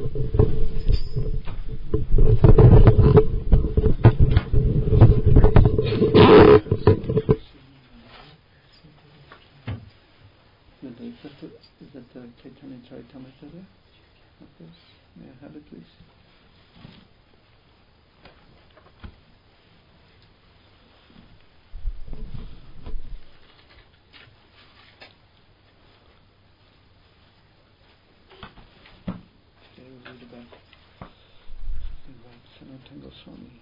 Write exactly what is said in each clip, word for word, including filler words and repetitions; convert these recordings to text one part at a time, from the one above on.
Is that the Chaitanya Charitamrita? Okay. May I have it, please? Okay, we'll read about, about Sanatana Goswami.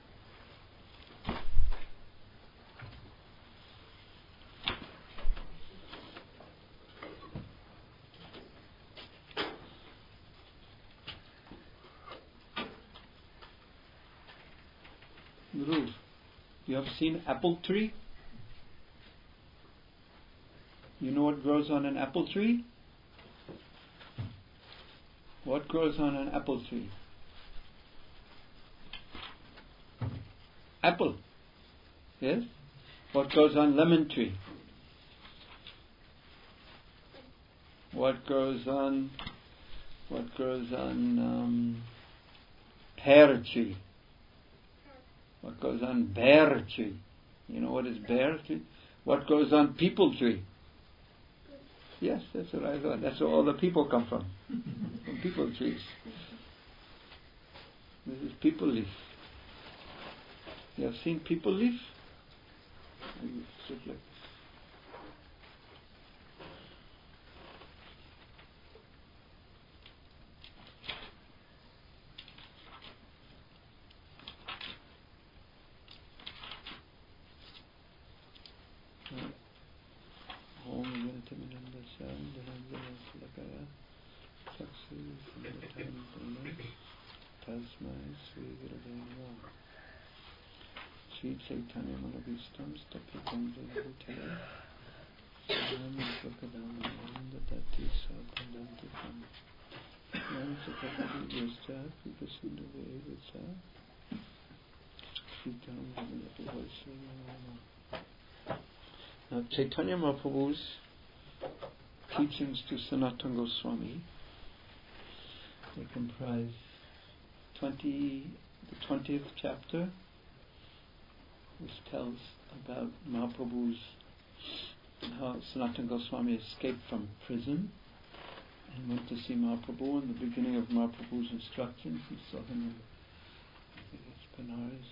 Guru, you have seen apple tree? You know what grows on an apple tree? What grows on an apple tree? Apple. Yes? What grows on lemon tree? What grows on what grows on um, pear tree? What goes on bear tree? You know what is bear tree? What goes on people tree? Yes, that's what I thought. That's where all the people come from. From people trees. This is people leaf. You have seen people leaf? You sit like this. Sri Chaitanya Manabhistam Stapyatam Jayavutaya Shanam Prakadam Nandati Sadhanantikam Nam Sakavadi Yascha Vipasudha Vevacha Sritam Bhavanatu Vaishnava. Now Chaitanya Mahaprabhu's teachings to Sanatana Goswami, they comprise twenty, the twentieth chapter, which tells about Mahaprabhu's, how Sanatana Goswami escaped from prison and went to see Mahaprabhu. In the beginning of Mahaprabhu's instructions, he saw him in, I think it's Benares.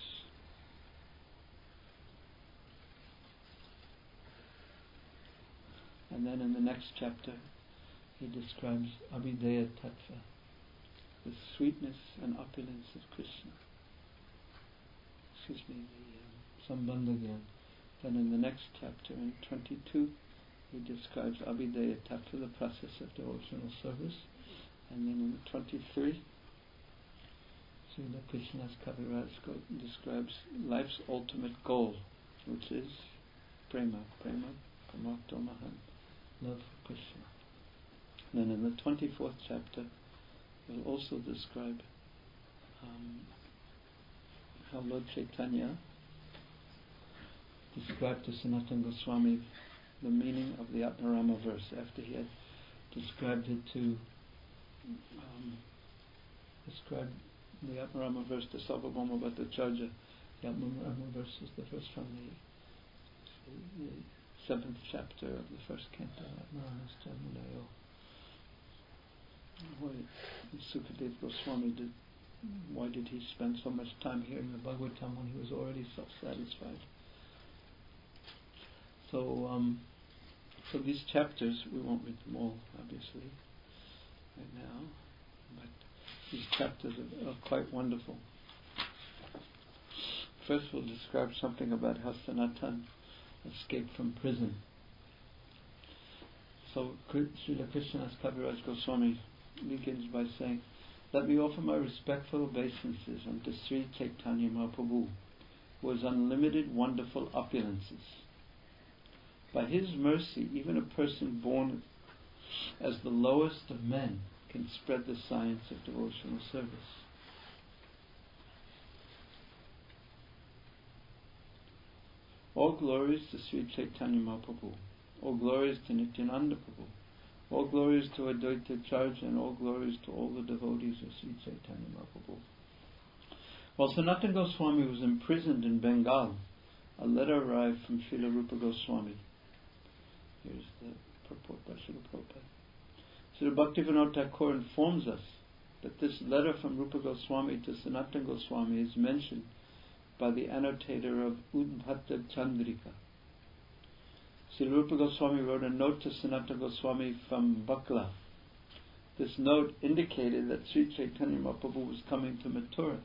And then in the next chapter, he describes Abhideya Tattva, the sweetness and opulence of Krishna. Excuse me, the Sambandha Gyan. Then in the next chapter, in twenty-two, he describes Abhideya Tattva, the process of devotional service. And then in twenty-three, Srila Krishnadas Kaviraj describes life's ultimate goal, which is prema, prema, pramakto mahan, love for Krishna. And then in the twenty-fourth chapter, we'll also describe um, how Lord Chaitanya described to Sanatana Goswami the meaning of the Atmarama verse after he had described it to um, described the Atmarama verse to Sarvabhauma Bhattacharya. The Atmarama verse is the verse from the, the seventh chapter of the first canto, Atmarama's Mulayo. Why Sukadev Goswami did, why did he spend so much time hearing the Bhagavatam when he was already self-satisfied? So, um, so these chapters, we won't read them all, obviously, right now, but these chapters are, are quite wonderful. First we'll describe something about how Sanatan escaped from prison. So, Srila Krishnadas Kaviraj Goswami begins by saying, "Let me offer my respectful obeisances unto Sri Chaitanya Mahaprabhu, who has unlimited wonderful opulences. By his mercy, even a person born as the lowest of men can spread the science of devotional service. All glories to Sri Chaitanya Mahaprabhu. All glories to Nityananda Prabhu. All glories to Advaita Charge and all glories to all the devotees of Sri Chaitanya Mahaprabhu. While Sanatana Goswami was imprisoned in Bengal, a letter arrived from Srila Rupa Goswami. Here's the purport by Srila Prabhupada. Srila Bhaktivinoda Thakur informs us that this letter from Rupa Goswami to Sanatana Goswami is mentioned by the annotator of Udbhatta Chandrika. Srila Rupa Goswami wrote a note to Sanatana Goswami from Bakla. This note indicated that Sri Chaitanya Mahaprabhu was coming to Mathura.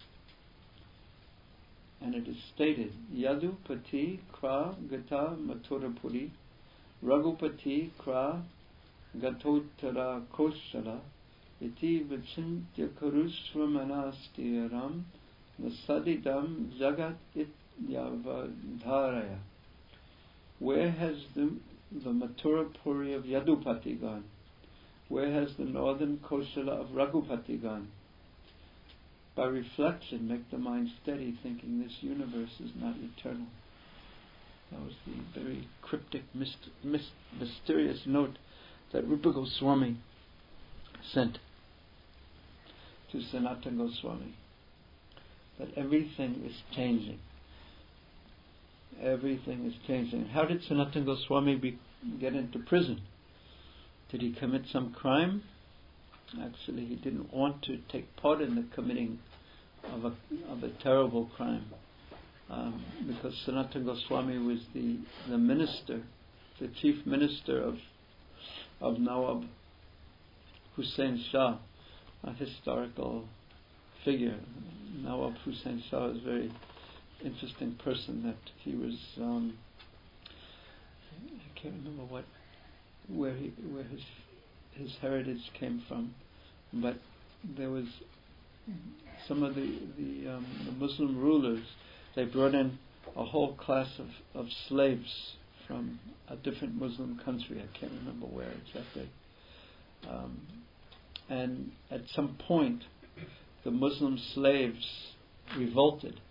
And it is stated, Yadupati Kra Gata Mathurapuri Raghupati Kra Gatotara Koshala Iti Vachintya Karushvamanastiyaram Nasadidam Jagat Ityavadharaya. Where has the, the Mathurapuri of Yadupati gone? Where has the northern Koshala of Raghupati gone? By reflection, make the mind steady, thinking this universe is not eternal. That was the very cryptic, myst- myst- mysterious note that Rupa Goswami sent to Sanatana Goswami. That everything is changing. Everything is changing. How did Sanatana Goswami be, get into prison? Did he commit some crime? Actually, he didn't want to take part in the committing of a of a terrible crime, um, because Sanatana Goswami was the the minister, the chief minister of of Nawab Hussain Shah, a historical figure. Nawab Hussain Shah is a very interesting person. That he was, um, I can't remember what where he where his his heritage came from, but there was some of the the, um, the Muslim rulers. They brought in a whole class of, of slaves from a different Muslim country. I can't remember where exactly. Um, and at some point, the Muslim slaves revolted,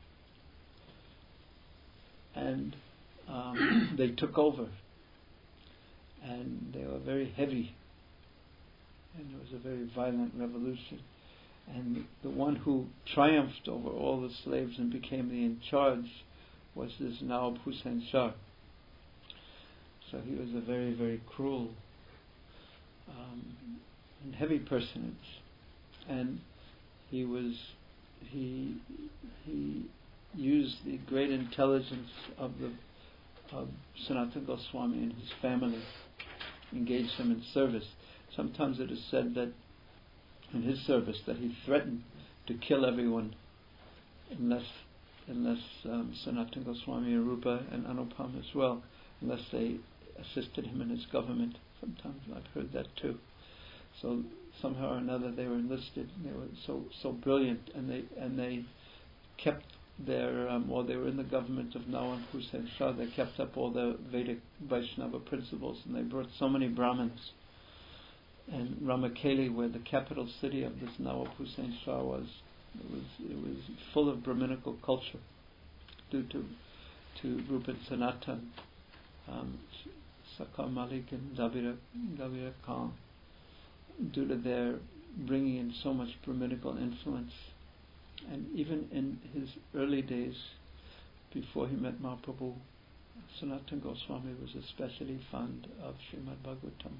and um, they took over. And they were very heavy, and it was a very violent revolution. And the one who triumphed over all the slaves and became the in charge was this Nawab Hussain Shah. So he was a very, very cruel um, and heavy personage. And he was he he used the great intelligence of the of Sanatana Goswami and his family, engaged them in service. Sometimes it is said that in his service that he threatened to kill everyone unless unless um, Sanatana Goswami and Rupa and Anupam as well, unless they assisted him in his government. Sometimes I've heard that too. So somehow or another they were enlisted. They were so so brilliant, and they and they kept their um, or they were in the government of Nawab Hussain Shah. They kept up all the Vedic Vaishnava principles, and they brought so many Brahmins. And Ramakeli, where the capital city of this Nawab Hussain Shah was, it was it was full of Brahminical culture due to to Rupa and Sanatan, um, Sakar Malik and Davira Davira Khan, due to their bringing in so much Brahminical influence. And even in his early days, before he met Mahaprabhu, Sanatana Goswami was especially fond of Srimad Bhagavatam.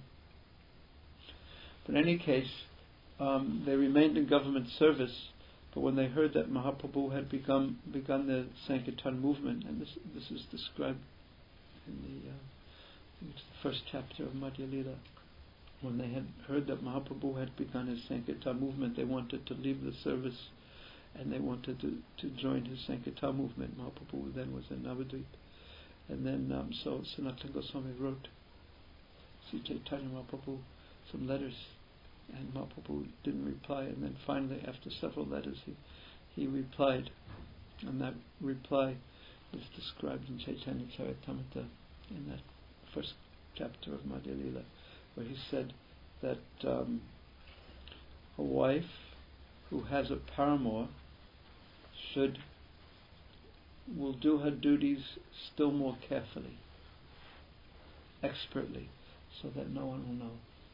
But in any case, um, they remained in government service, but when they heard that Mahaprabhu had begun, begun the Sankirtan movement, and this this is described in the, uh, I think it's the first chapter of Madhya Lila, when they had heard that Mahaprabhu had begun his Sankirtan movement, they wanted to leave the service and they wanted to, to join his Sankirtan movement. Mahaprabhu then was in Navadvip. And then, um, so Sanatana Goswami wrote Sri Chaitanya Mahaprabhu some letters, and Mahaprabhu didn't reply. And then finally, after several letters, he, he replied. And that reply is described in Chaitanya Charitamrita, in that first chapter of Madhya Lila, where he said that um, a wife who has a paramour should will do her duties still more carefully, expertly. so that no one will know.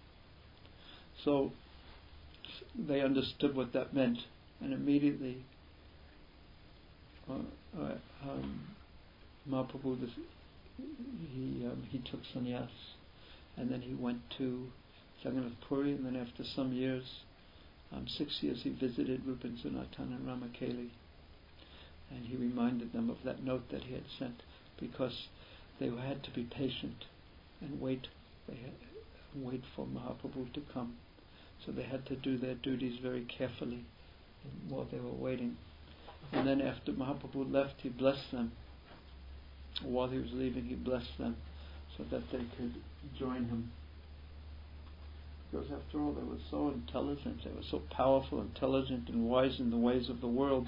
So they understood what that meant, and immediately uh, uh, um, Mahaprabhu, this, he um, he took sannyas, and then he went to Jagannath Puri, and then after some years, um, six years, he visited Rupa and Sanatan and Ramakeli, and he reminded them of that note that he had sent, because they had to be patient and wait. They had wait for Mahaprabhu to come. So they had to do their duties very carefully while they were waiting. And then after Mahaprabhu left, he blessed them. While he was leaving, he blessed them so that they could join him. Because after all, they were so intelligent, they were so powerful, intelligent, and wise in the ways of the world.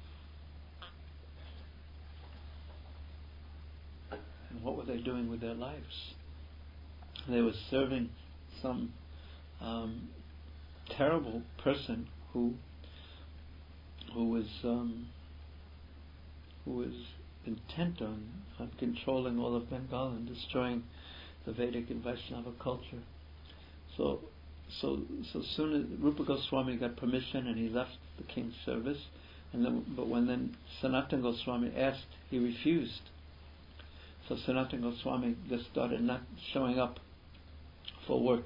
And what were they doing with their lives? They were serving some um, terrible person who who was um, who was intent on, on controlling all of Bengal and destroying the Vedic and Vaishnava culture. So so so soon as Rupa Goswami got permission and he left the king's service, and then but when then Sanatana Goswami asked, he refused. So Sanatana Goswami just started not showing up for work.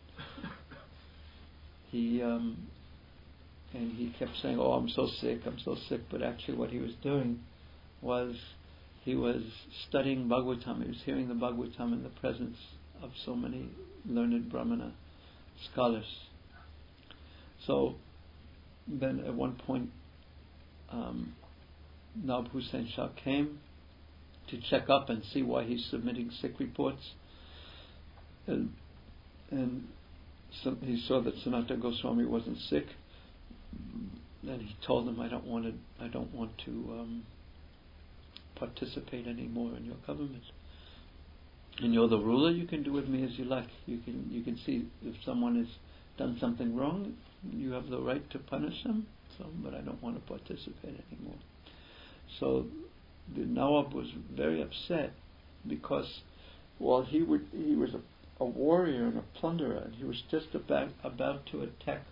He um, and he kept saying, "Oh, I'm so sick, I'm so sick." But actually, what he was doing was he was studying Bhagavatam. He was hearing the Bhagavatam in the presence of so many learned Brahmana scholars. So then, at one point, um, Nawab Hussain Shah came to check up and see why he's submitting sick reports, and and so he saw that Sanatana Goswami wasn't sick. Then he told him, "I don't want to. I don't want to um, participate anymore in your government. And you're the ruler. You can do with me as you like. You can you can see if someone has done something wrong, you have the right to punish them. So, but I don't want to participate anymore." So the Nawab was very upset because while he would he was a, a warrior and a plunderer, and he was just about about to attack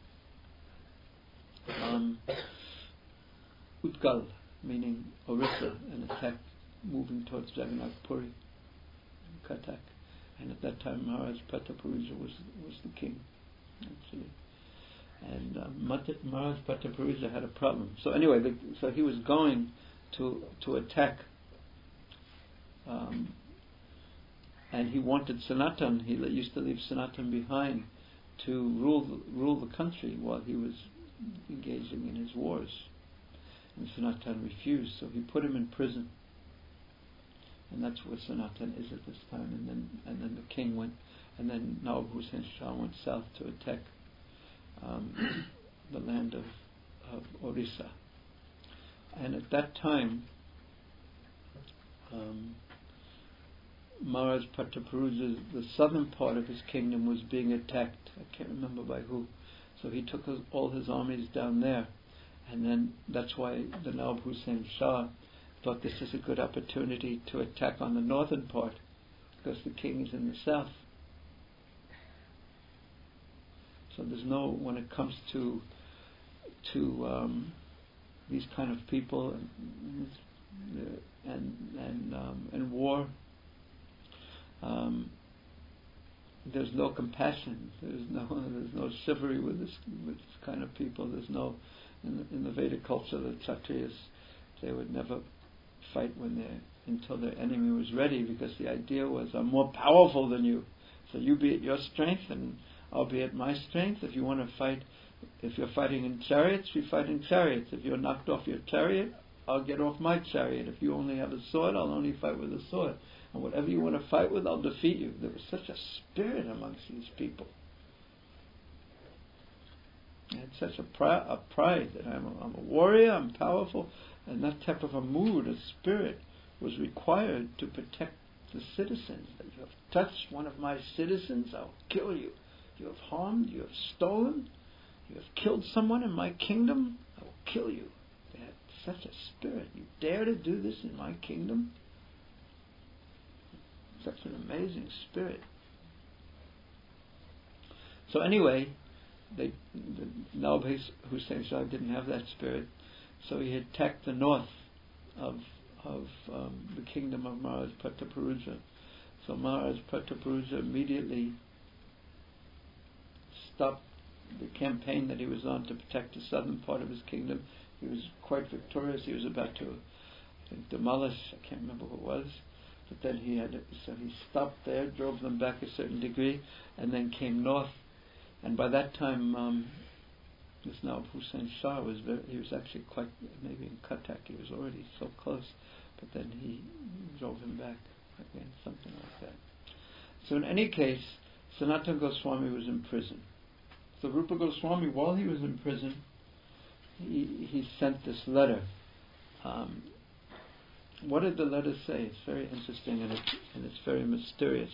um, Utkal, meaning Orissa, and attack moving towards Jagannath Puri, Cuttack. And at that time Maharaj Prataparudra was was the king, actually. And um, Maharaj Prataparudra had a problem. So anyway, the, so he was going to to attack, um, and he wanted Sanatan. He used to leave Sanatan behind to rule the, rule the country while he was engaging in his wars. And Sanatan refused, so he put him in prison. And that's where Sanatan is at this time. And then and then the king went, and then Nawab Hussain Shah went south to attack um, the land of, of Orissa. And at that time, um, Maharaj Prataparudra, the southern part of his kingdom, was being attacked. I can't remember by who. So he took his, all his armies down there. And then that's why the Nawab Hussain Shah thought this is a good opportunity to attack on the northern part, because the king is in the south. So there's no, when it comes to to um, these kind of people and and and, um, and war, um, there's no compassion. There's no there's no chivalry with this with this kind of people. There's no in the, in the Vedic culture, the Kshatriyas, they would never fight when they until their enemy was ready, because the idea was, I'm more powerful than you, so you be at your strength and I'll be at my strength. If you want to fight, if you're fighting in chariots, we fight in chariots. If you're knocked off your chariot, I'll get off my chariot. If you only have a sword, I'll only fight with a sword. And whatever you want to fight with, I'll defeat you. There was such a spirit amongst these people. They had such a, pri- a pride that I'm a, I'm a warrior, I'm powerful, and that type of a mood, a spirit, was required to protect the citizens. That you have touched one of my citizens, I'll kill you. You have harmed, you have stolen, you have killed someone in my kingdom, I will kill you. They had such a spirit. You dare to do this in my kingdom? Such an amazing spirit. So anyway, they, the Nawab Hussain Shah didn't have that spirit, so he attacked the north of of um, the kingdom of Maharaj Prataparaja. So Maharaj Prataparaja immediately stopped the campaign that he was on to protect the southern part of his kingdom. He was quite victorious. He was about to, I think, demolish, I can't remember who it was, but then he had, so he stopped there, drove them back a certain degree, and then came north. And by that time, um, this Nawab Hussain Shah was very, he was actually quite, maybe in Cuttack, he was already so close, but then he drove him back again, something like that. So in any case, Sanatana Goswami was in prison. So Rupa Goswami, while he was in prison, he, he sent this letter. Um, what did the letter say? It's very interesting and, it, and it's very mysterious.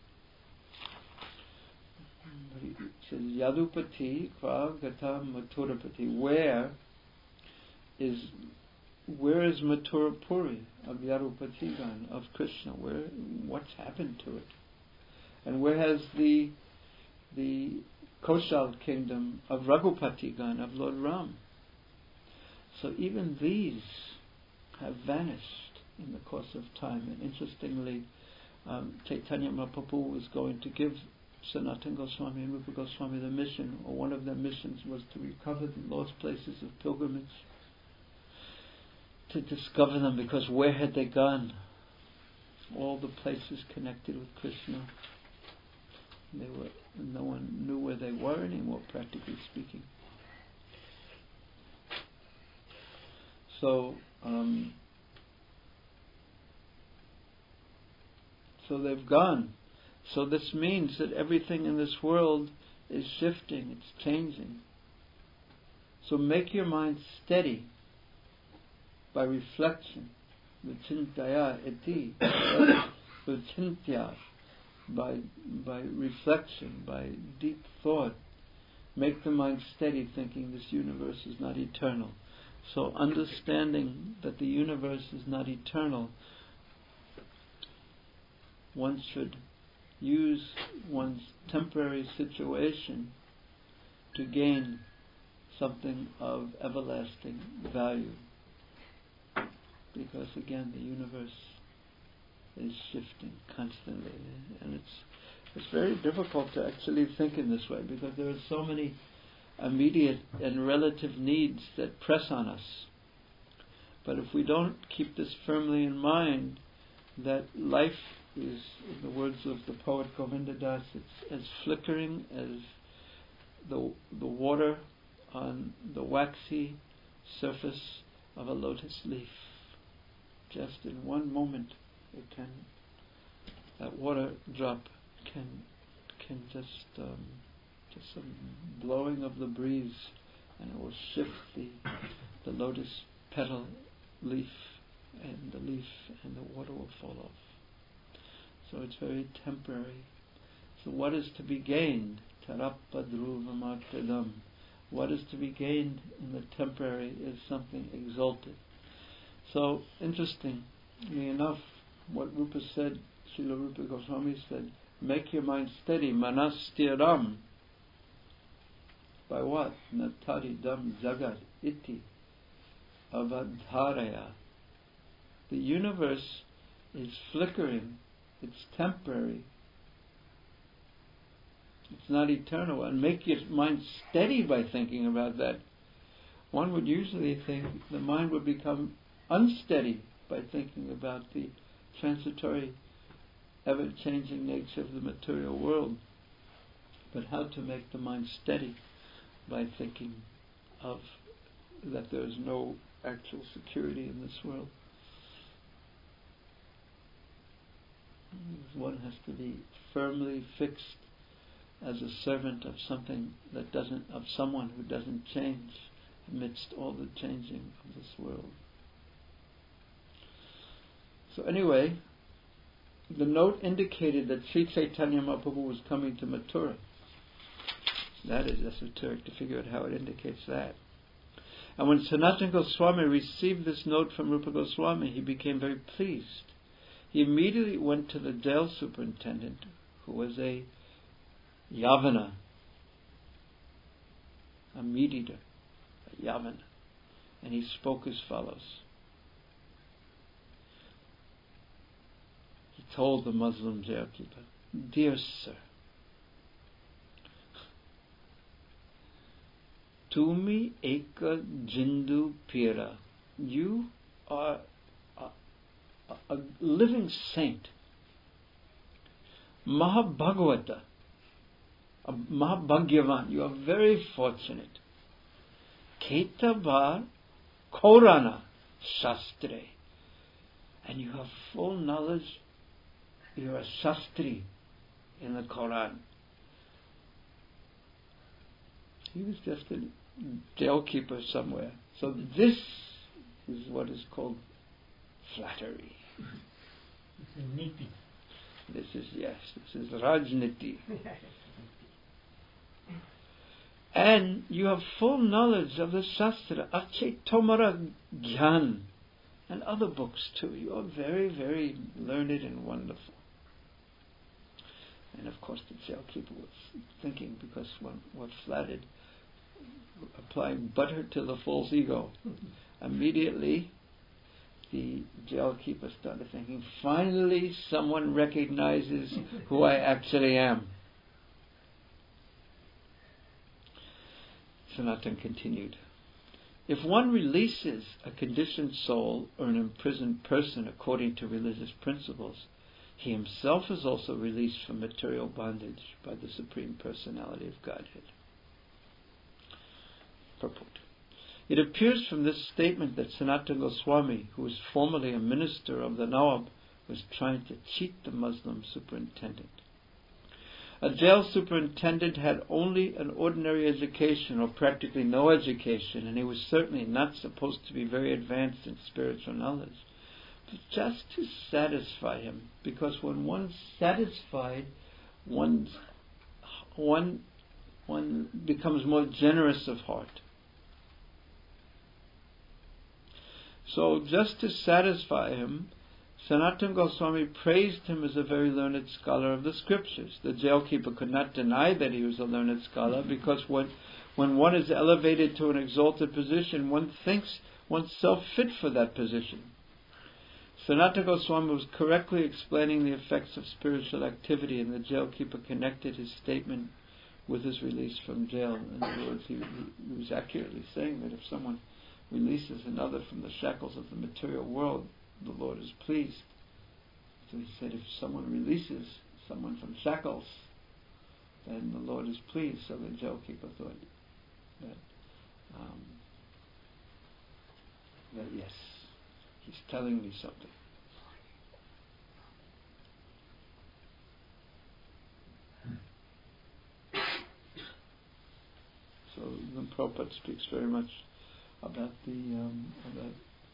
It says, Yadupati Kva Gata Mathurapati. Where is where is Mathura Puri of Yadupatigan, of Krishna? Where what's happened to it? And where has the the Koshal kingdom of Raghupatigan, of Lord Ram? So even these have vanished in the course of time. And interestingly, um, Chaitanya Mahaprabhu was going to give Sanatana Goswami and Rupa Goswami the mission, or one of their missions was to recover the lost places of pilgrimage, to discover them, because where had they gone? All the places connected with Krishna, they were, no one knew where they were anymore, practically speaking. So, um, so they've gone. So this means that everything in this world is shifting, it's changing. So make your mind steady by reflection, vichintaya eti, vichintya, by by reflection, by deep thought. Make the mind steady, thinking this universe is not eternal. So understanding that the universe is not eternal, one should use one's temporary situation to gain something of everlasting value. Because again, the universe is shifting constantly, and it's it's very difficult to actually think in this way, because there are so many immediate and relative needs that press on us. But if we don't keep this firmly in mind, that life is, in the words of the poet Govinda Das, it's as flickering as the the water on the waxy surface of a lotus leaf. Just in one moment, it can, that water drop can can just um, just some blowing of the breeze, and it will shift the the lotus petal leaf, and the leaf and the water will fall off. So it's very temporary. So what is to be gained? Tarappadruvamatradam. What is to be gained in the temporary is something exalted. So, interestingly enough, what Rupa said, Srila Rupa Goswami said, make your mind steady, manastiram. By what? Natari dam jagat iti avadharaya. The universe is flickering, it's temporary, it's not eternal. And make your mind steady by thinking about that. One would usually think the mind would become unsteady by thinking about the transitory, ever-changing nature of the material world. But how to make the mind steady? By thinking of that there is no actual security in this world. One has to be firmly fixed as a servant of something that doesn't, of someone who doesn't change amidst all the changing of this world. So anyway, the note indicated that Sri Chaitanya Mahaprabhu was coming to Mathura. That is esoteric to figure out how it indicates that. And when Sanatana Goswami received this note from Rupa Goswami, he became very pleased. He immediately went to the jail superintendent, who was a Yavana, a meat eater, a Yavan, and he spoke as follows. He told the Muslim jailkeeper, "Dear sir, Tumi eka jindu pira, you are a, a, a living saint, Mahabhagavata, a Mahabhagyavan, you are very fortunate. Ketabar Korana Shastre, and you have full knowledge, you are a Shastri in the Quran." He was just a jailkeeper somewhere. So this is what is called flattery. This is niti. This is, yes, this is Rajniti. And you have full knowledge of the Shastra, Ache Tomara Gyan, and other books too. You are very, very learned and wonderful. And of course the jailkeeper was thinking, because one was flattered, applying butter to the false ego. Immediately the jailkeeper started thinking, finally someone recognizes who I actually am. Sanatan continued, if one releases a conditioned soul or an imprisoned person according to religious principles, he himself is also released from material bondage by the Supreme Personality of Godhead. Purport. It appears from this statement that Sanatana Goswami, who was formerly a minister of the Nawab, was trying to cheat the Muslim superintendent. A jail superintendent had only an ordinary education or practically no education, and he was certainly not supposed to be very advanced in spiritual knowledge. But just to satisfy him, because when one's satisfied, one's, one, one becomes more generous of heart. So just to satisfy him, Sanatana Goswami praised him as a very learned scholar of the scriptures. The jailkeeper could not deny that he was a learned scholar, because when, when one is elevated to an exalted position, one thinks oneself fit for that position. Sanatana Goswami was correctly explaining the effects of spiritual activity, and the jailkeeper connected his statement with his release from jail. In other words, he, he was accurately saying that if someone releases another from the shackles of the material world, the Lord is pleased. So he said, if someone releases someone from shackles, then the Lord is pleased. So the jailkeeper thought that, um, that yes, he's telling me something. So the Prabhupada speaks very much about the um, about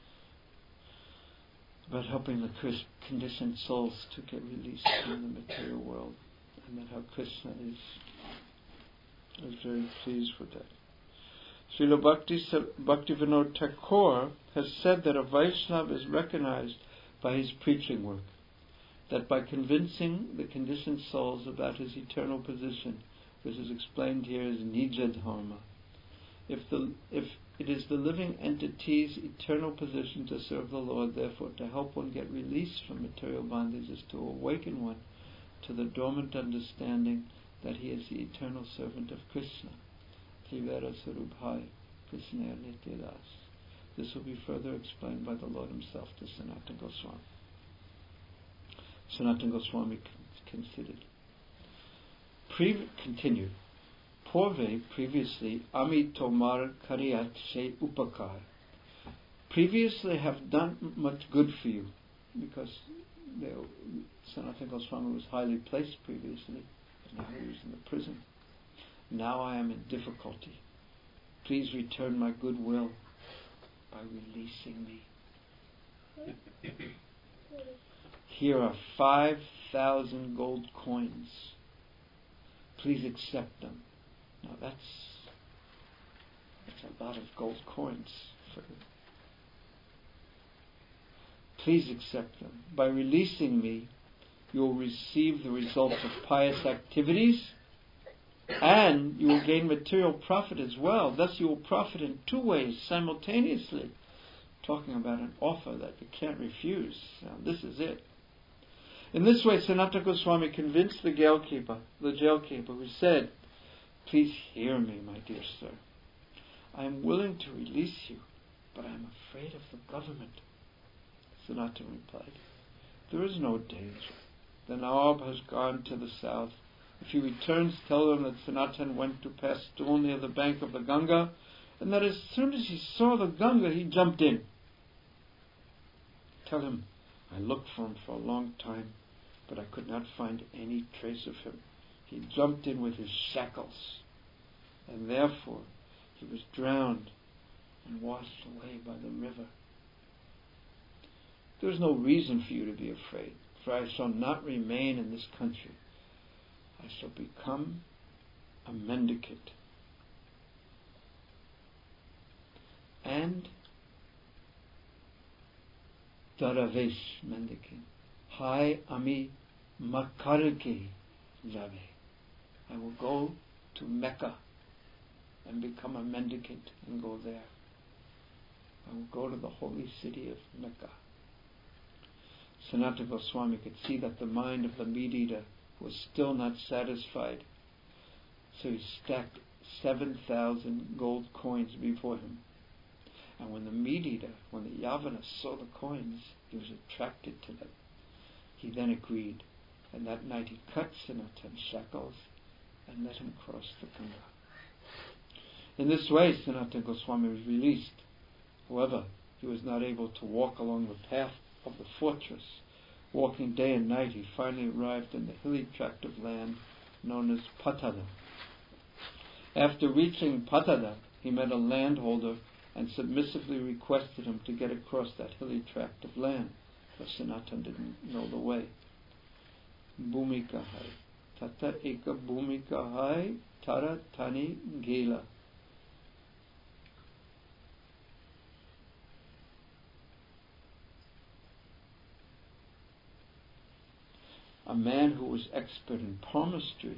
about helping the conditioned souls to get released from the material world, and that how Krishna is is very pleased with that. Srila Bhakti Bhaktivinoda Thakur has said that a Vaishnava is recognized by his preaching work, that by convincing the conditioned souls about his eternal position, which is explained here as Nija Dharma, if the if it is the living entity's eternal position to serve the Lord, therefore to help one get released from material bondage is to awaken one to the dormant understanding that he is the eternal servant of Krishna. Triveda Sarubhai, Krishna Nityadas. This will be further explained by the Lord himself to Sanatana Goswami. Sanatana Goswami considered. Pre- continued. Porve, previously, Ami Tomar Kariyat She Upakar. Previously have done much good for you, because they, Sanatana Goswami was highly placed previously, but now he was in the prison. Now I am in difficulty. Please return my goodwill by releasing me. Here are five thousand gold coins. Please accept them. Now that's that's a lot of gold coins. For, please accept them. By releasing me, you will receive the results of pious activities and you will gain material profit as well. Thus you will profit in two ways simultaneously. Talking about an offer that you can't refuse. Now, this is it. In this way, Sanatana Goswami convinced the jailkeeper, the jailkeeper, who said, "Please hear me, my dear sir. I am willing to release you, but I am afraid of the government." Sanatana replied, "There is no danger. The Nawab has gone to the south. If he returns, tell them that Sanatana went to pass stool near the bank of the Ganga, and that as soon as he saw the Ganga, he jumped in. Tell him, I looked for him for a long time, but I could not find any trace of him. He jumped in with his shackles, and therefore he was drowned and washed away by the river. There is no reason for you to be afraid, for I shall not remain in this country. I shall become a mendicant. And Daravesh mendicant. Hai ami makarke jabe. I will go to Mecca and become a mendicant and go there. I will go to the holy city of Mecca. Sanatana Goswami could see that the mind of the meat-eater was still not satisfied, so he stacked seven thousand gold coins before him. And when the meat-eater, when the Yavana saw the coins, he was attracted to them. He then agreed, and that night he cut Sanatana's shackles and let him cross the Ganga. In this way, Sanatana Goswami was released. However, he was not able to walk along the path of the fortress. Walking day and night, he finally arrived in the hilly tract of land known as Patada. After reaching Patada, he met a landholder and submissively requested him to get across that hilly tract of land, but Sanatana didn't know the way. Bhumika hai, tata eka bhumika hai, tara tani gela. A man who was expert in palmistry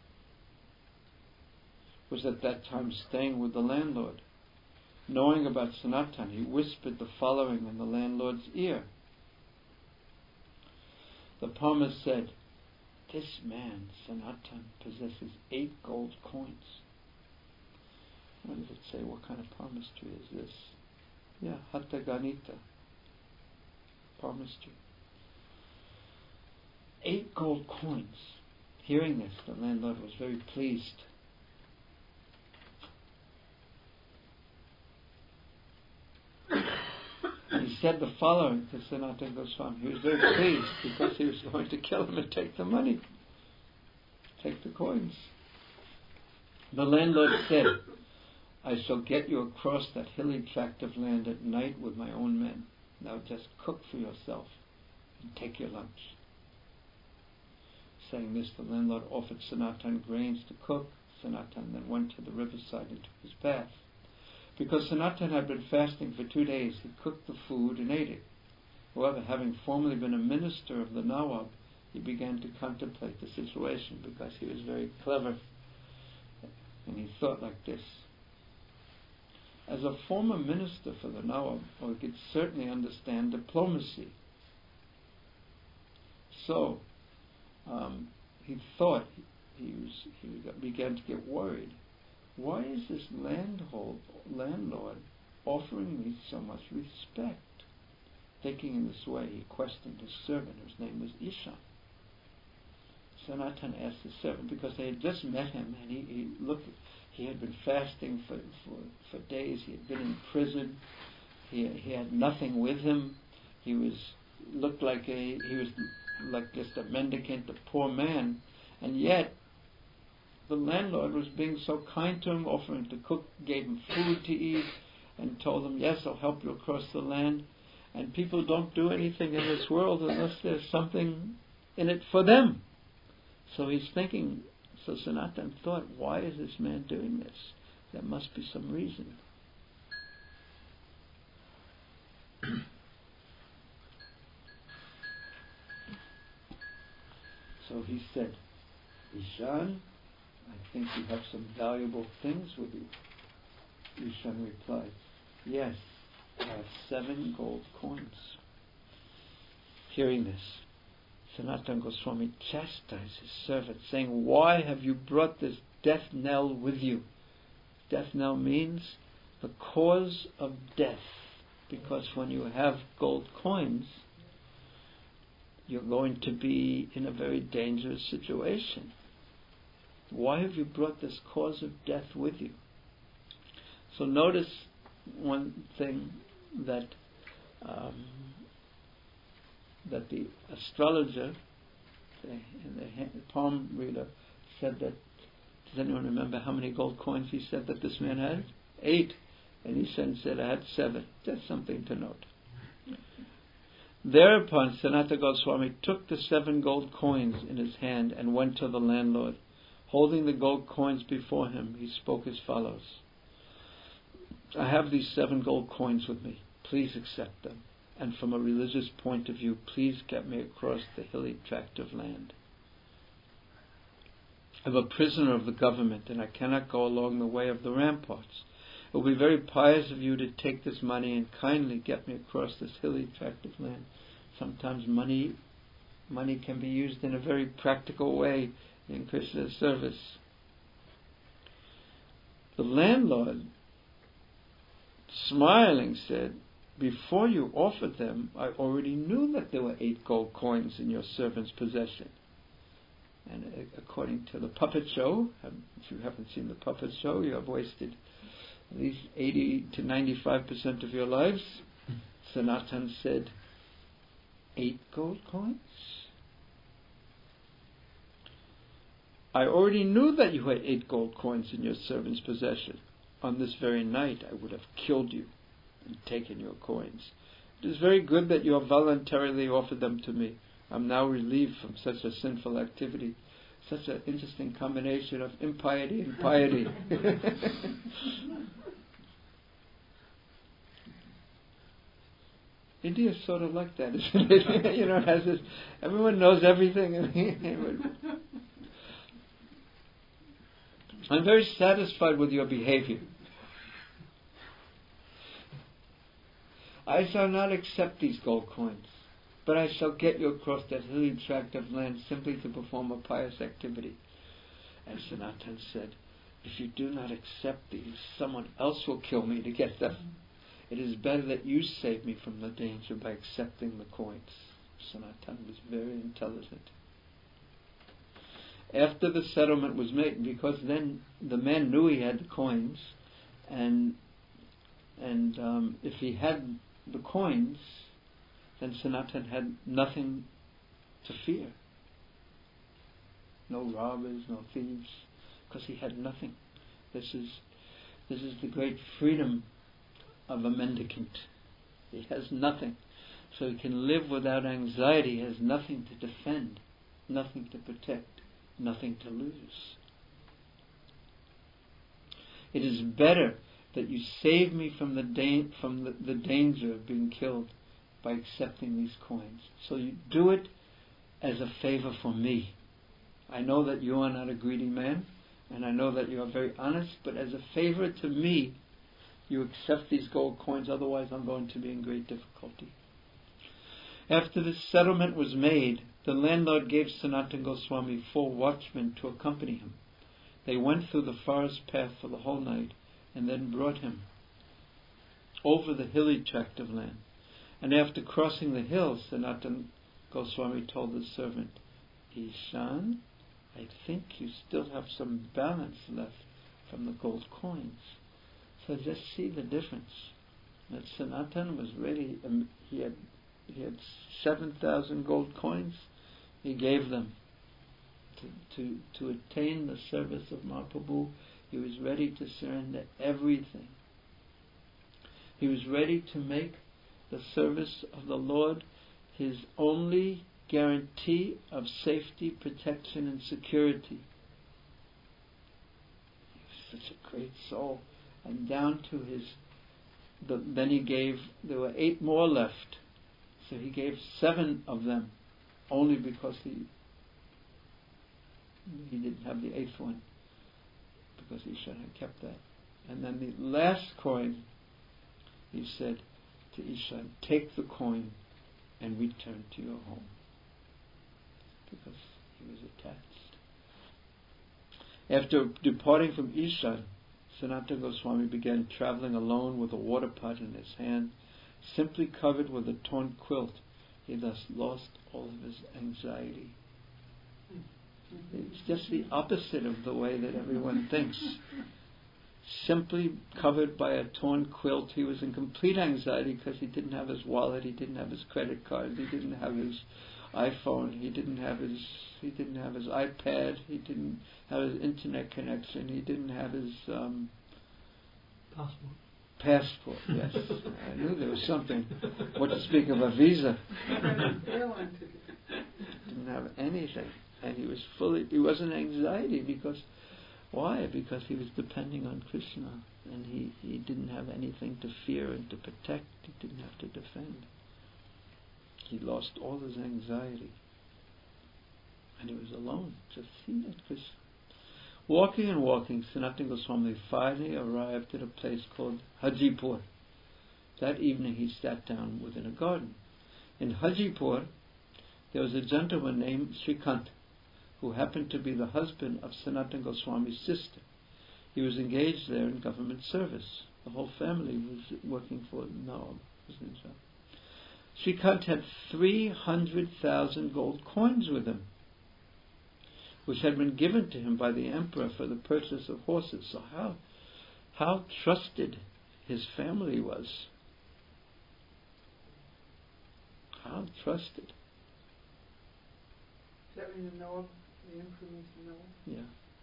was at that time staying with the landlord. Knowing about Sanatana, he whispered the following in the landlord's ear. The palmist said, "This man, Sanatana, possesses eight gold coins." What does it say? What kind of palmistry is this? Yeah, Hatha Ganita. Palmistry. Eight gold coins. Hearing this, the landlord was very pleased. He said the following to Sanatana Goswami. He was very pleased because he was going to kill him and take the money, take the coins. The landlord said, "I shall get you across that hilly tract of land at night with my own men. Now just cook for yourself and take your lunch." Saying this, the landlord offered Sanatana grains to cook. Sanatana then went to the riverside and took his bath. Because Sanatana had been fasting for two days, he cooked the food and ate it. However, having formerly been a minister of the Nawab, he began to contemplate the situation because he was very clever. And he thought like this. As a former minister for the Nawab, we could certainly understand diplomacy. So, um, he thought, he, was, he began to get worried. Why is this landhold, landlord offering me so much respect? Thinking in this way, he questioned his servant, whose name was Ishan. Sanatana asked the servant, because they had just met him, and he, he looked, he had been fasting for, for, for days, he had been in prison, he, he had nothing with him, he was, looked like a, he was like just a mendicant, a poor man, and yet, the landlord was being so kind to him, offering to cook, gave him food to eat, and told him, "Yes, I'll help you across the land." And people don't do anything in this world unless there's something in it for them. So he's thinking, so Sanatana thought, why is this man doing this? There must be some reason. So he said, "Ishan, I think you have some valuable things with you. Yushan replied, yes, I have seven gold coins. Hearing this, Sanatana Goswami chastised his servant, saying, why have you brought this death knell with you? Death knell means the cause of death, because when you have gold coins, you're going to be in a very dangerous situation. Why have you brought this cause of death with you? So notice one thing that um, that the astrologer, the, the palm reader, said that. Does anyone remember how many gold coins he said that this man had? Eight. And he said, I had seven. That's something to note. Thereupon, Sanatana Goswami took the seven gold coins in his hand and went to the landlord. Holding the gold coins before him, he spoke as follows. I have these seven gold coins with me. Please accept them. And from a religious point of view, please get me across the hilly tract of land. I'm a prisoner of the government, and I cannot go along the way of the ramparts. It will be very pious of you to take this money and kindly get me across this hilly tract of land. Sometimes money money can be used in a very practical way in Krishna's service. The landlord, smiling, said, before you offered them, I already knew that there were eight gold coins in your servant's possession. And according to the puppet show, if you haven't seen the puppet show, you have wasted at least eighty to ninety-five percent of your lives. Sanatan said, eight gold coins? I already knew that you had eight gold coins in your servant's possession. On this very night I would have killed you and taken your coins. It is very good that you have voluntarily offered them to me. I'm now relieved from such a sinful activity. Such an interesting combination of impiety and piety. India is sort of like that, isn't it? You know, it has this, everyone knows everything. I'm very satisfied with your behavior. I shall not accept these gold coins, but I shall get you across that hilly tract of land simply to perform a pious activity. And Sanatan said, if you do not accept these, someone else will kill me to get them. It is better that you save me from the danger by accepting the coins. Sanatan was very intelligent. After the settlement was made, because then the man knew he had the coins, and and um, if he had the coins, then Sanatan had nothing to fear. No robbers, no thieves, because he had nothing. This is this is the great freedom of a mendicant. He has nothing. So he can live without anxiety. He has nothing to defend, nothing to protect, nothing to lose. It is better that you save me from the da- from the, the danger of being killed by accepting these coins. So you do it as a favor for me. I know that you are not a greedy man, and I know that you are very honest, but as a favor to me, you accept these gold coins, otherwise I'm going to be in great difficulty. After this settlement was made, the landlord gave Sanatana Goswami four watchmen to accompany him. They went through the forest path for the whole night, and then brought him over the hilly tract of land. And after crossing the hills, Sanatana Goswami told his servant, Ishan, I think you still have some balance left from the gold coins. So just see the difference. That Sanatan was ready. Um, he had he had seven thousand gold coins. He gave them to, to to attain the service of Mahaprabhu. He was ready to surrender everything. He was ready to make the service of the Lord his only guarantee of safety, protection, and security. He was such a great soul. And down to his, the, then he gave, there were eight more left. So he gave seven of them, only because he he didn't have the eighth one. because Ishan had kept that. And then the last coin, he said to Ishan, take the coin and return to your home, because he was attached. After departing from Ishan, Sanatana Goswami began traveling alone with a water pot in his hand, simply covered with a torn quilt. He thus lost all of his anxiety. It's just the opposite of the way that everyone thinks. Simply covered by a torn quilt, he was in complete anxiety because he didn't have his wallet, he didn't have his credit card, he didn't have his iPhone, he didn't have his he didn't have his iPad, he didn't have his internet connection, he didn't have his um, passport. Passport, yes. I knew there was something. What to speak of a visa? Didn't have anything, and he was fully. He was in anxiety because why? Because he was depending on Krishna, and he he didn't have anything to fear and to protect. He didn't have to defend. He lost all his anxiety, and he was alone. Just see that Krishna. Walking and walking, Sanatana Goswami finally arrived at a place called Hajipur. That evening he sat down within a garden. In Hajipur, there was a gentleman named Shrikant, who happened to be the husband of Sanatana Goswami's sister. He was engaged there in government service. The whole family was working for Nawab. Shrikant had three hundred thousand gold coins with him, which had been given to him by the emperor for the purchase of horses. So how how trusted his family was. How trusted. Does that mean the Nawab, the emperor means the Nawab? Yeah.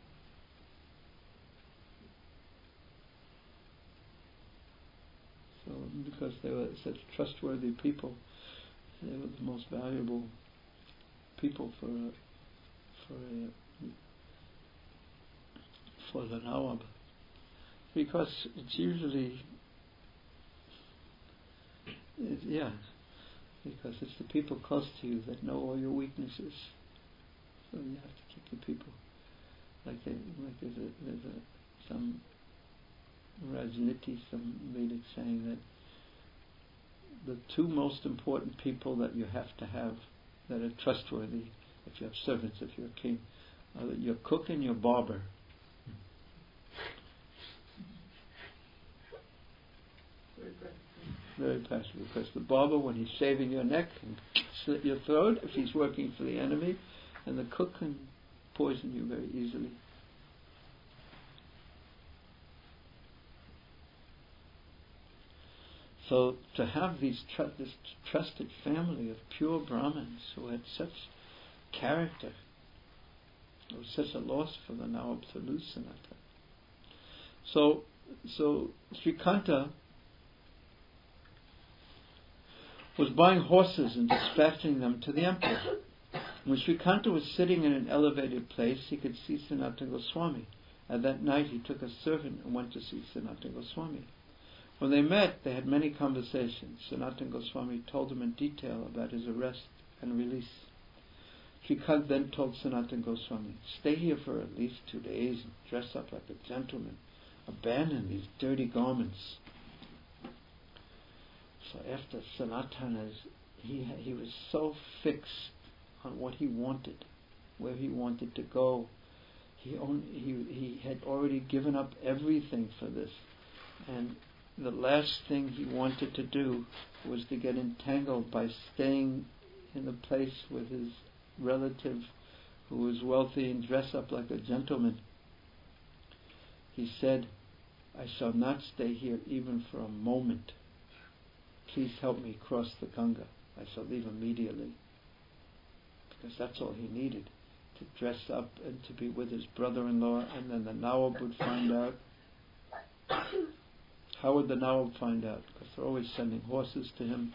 So because they were such trustworthy people, they were the most valuable people for a for a, for the Nawab, because it's usually it, yeah because it's the people close to you that know all your weaknesses, so you have to keep the people like they, like there's a, there's a some Rajniti, some Vedic saying that the two most important people that you have to have that are trustworthy, if you have servants, if you're a king, uh, your cook and your barber. Very practical, because the barber, when he's shaving your neck and slit your throat, if he's working for the enemy, and the cook can poison you very easily. So to have these tr- this trusted family of pure Brahmins who had such character, it was such a loss for the Nawab to lose Sanatana. So, so Srikanta was buying horses and dispatching them to the emperor. When Srikanta was sitting in an elevated place, he could see Sanatana Goswami. And that night he took a servant and went to see Sanatana Goswami. When they met, they had many conversations. Sanatana Goswami told him in detail about his arrest and release. Srikant then told Sanatana Goswami, stay here for at least two days and dress up like a gentleman. Abandon these dirty garments. So after Sanatana's, he he was so fixed on what he wanted, where he wanted to go. He only, he he had already given up everything for this, and the last thing he wanted to do was to get entangled by staying in a place with his relative who was wealthy and dress up like a gentleman. He said, I shall not stay here even for a moment. Please help me cross the Ganga. I shall leave immediately. Because that's all he needed, to dress up and to be with his brother-in-law, and then the Nawab would find out. How would the Nawab find out? Because they're always sending horses to him.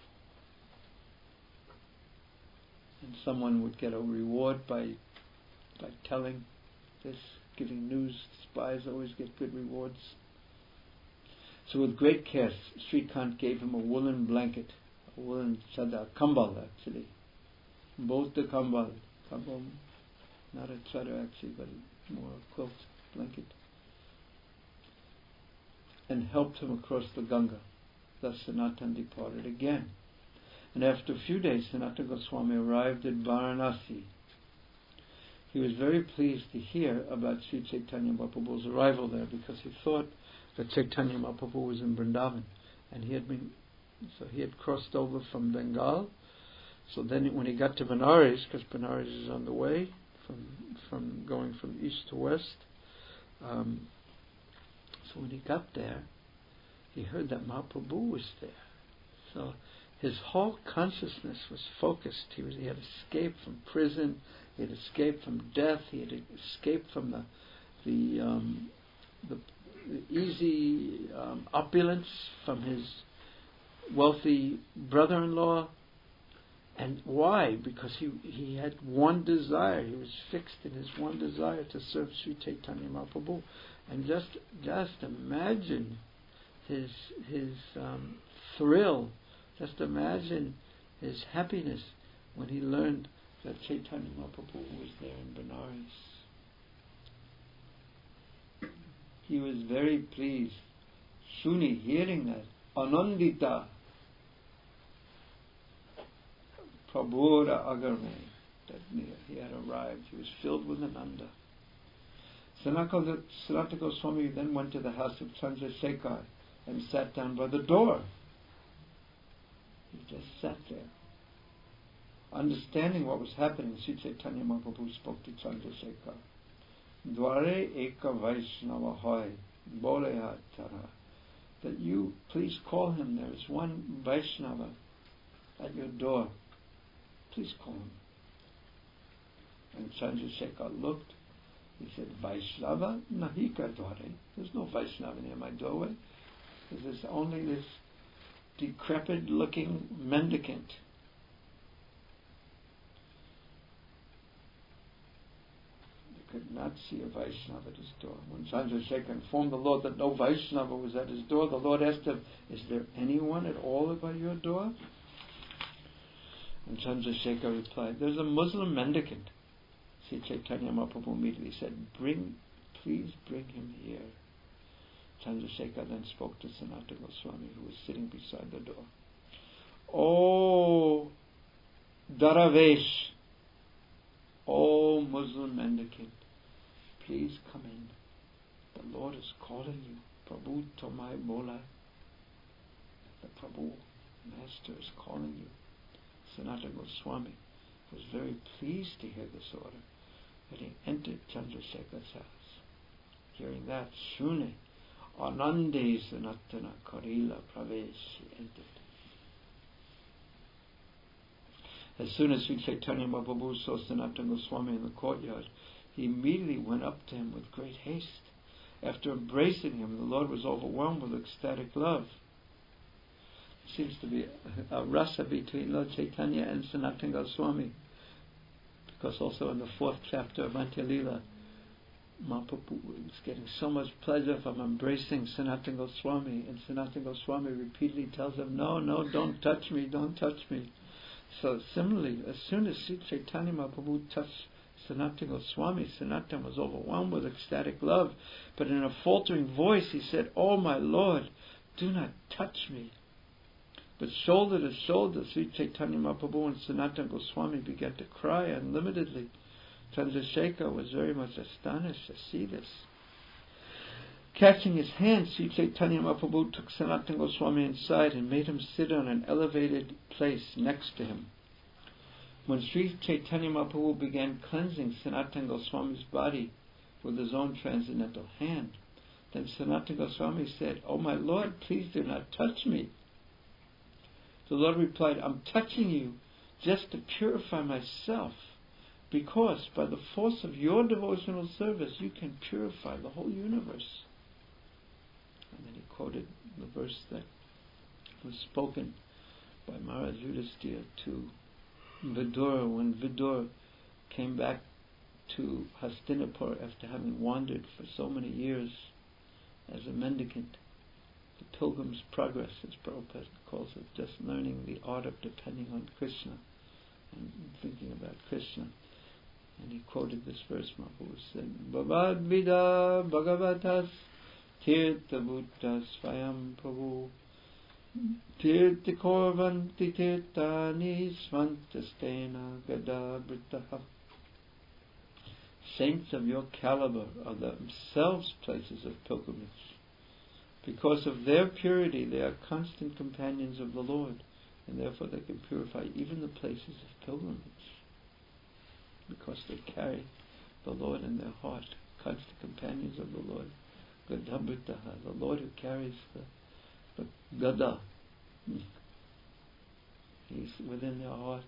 And someone would get a reward by by telling this, giving news. Spies always get good rewards. So with great care, Srikant gave him a woolen blanket, a woolen chadar, kambal actually. Both the kambal, kambal, not a chadar actually, but more a quilt blanket. and helped him across the Ganga. Thus Sanatan departed again. And after a few days, Sanatana Goswami arrived at Varanasi. He was very pleased to hear about Sri Chaitanya Mahaprabhu's arrival there, because he thought that Chaitanya Mahaprabhu was in Vrindavan, and he had been, so he had crossed over from Bengal. So then, when he got to Benares, because Benares is on the way from from going from east to west, um, so when he got there, he heard that Mahaprabhu was there. So his whole consciousness was focused. He was he had escaped from prison. He had escaped from death. He had escaped from the the um, the, the easy um, opulence from his wealthy brother-in-law. And why? Because he he had one desire. He was fixed in his one desire to serve Sri Chaitanya Mahaprabhu. And just just imagine his his um, thrill. Just imagine his happiness when he learned that Chaitanya Mahaprabhu was there in Benares. He was very pleased. Shuni, hearing that, Anandita, Prabhura Agarme, that he had arrived. He was filled with Ananda. Sanatana Goswami then went to the house of Chandrasekhar and sat down by the door. He just sat there. Understanding what was happening, Sri Chaitanya Mahaprabhu spoke to Chandrasekhar. Dware eka Vaishnava hoy, boleha tara. That you please call him. There is one Vaishnava at your door. Please call him. And Chandrasekhar looked. He said, Vaishnava nahika dware. There's no Vaishnava near my doorway. There's only this decrepit looking mendicant. They could not see a Vaishnava at his door. When Chandrasekhar informed the Lord that no Vaishnava was at his door, the Lord asked him, is there anyone at all by your door? And Chandrasekhar replied, there's a Muslim mendicant. Sri Chaitanya Mahaprabhu immediately said, bring, please bring him here. Chandrasekhar then spoke to Sanatana Goswami, who was sitting beside the door. Oh, Daravesh, oh Muslim mendicant, please come in. The Lord is calling you. Prabhu Tomai Bola. The Prabhu, Master, is calling you. Sanatana Goswami was very pleased to hear this order, and he entered Chandrasekhar's house. Hearing that, Shune, Anande Sanatana Karila Pravesh, he entered. As soon as Sri Chaitanya Mahaprabhu saw Sanatana Goswami in the courtyard, he immediately went up to him with great haste. After embracing him, the Lord was overwhelmed with ecstatic love. There seems to be a, a rasa between Lord Chaitanya and Sanatana Goswami, because also in the fourth chapter of Antya Lila, Mahaprabhu was getting so much pleasure from embracing Sanatana Goswami, and Sanatana Goswami repeatedly tells him, no, no, don't touch me, don't touch me. So similarly, as soon as Sri Chaitanya Mahaprabhu touched Sanatana Goswami, Sanatana was overwhelmed with ecstatic love, but in a faltering voice he said, oh my Lord, do not touch me. But shoulder to shoulder, Sri Chaitanya Mahaprabhu and Sanatana Goswami began to cry unlimitedly. Chandrasekhar was very much astonished to see this. Catching his hand, Sri Chaitanya Mahaprabhu took Sanatana Goswami inside and made him sit on an elevated place next to him. When Sri Chaitanya Mahaprabhu began cleansing Sanatana Goswami's body with his own transcendental hand, then Sanatana Goswami said, oh my Lord, please do not touch me. The Lord replied, I'm touching you just to purify myself, because by the force of your devotional service you can purify the whole universe. And then he quoted the verse that was spoken by Maharaj Yudhisthira to Vidura when Vidura came back to Hastinapur after having wandered for so many years as a mendicant. The Pilgrim's Progress, as Prabhupada calls it, just learning the art of depending on Krishna and thinking about Krishna. And he quoted this verse, Mahaprabhu said, Bhavad Vida Bhagavatas Tirtha Buddha Swayam Prabhu Tirtha Korvanti Tirthani Svantastena Gada Brittaha. Saints of your caliber are themselves places of pilgrimage. Because of their purity, they are constant companions of the Lord, and therefore they can purify even the places of pilgrimage. Because they carry the Lord in their heart, constant companions of the Lord. Gadabritaha, the Lord who carries the, the Gada. He's within their hearts.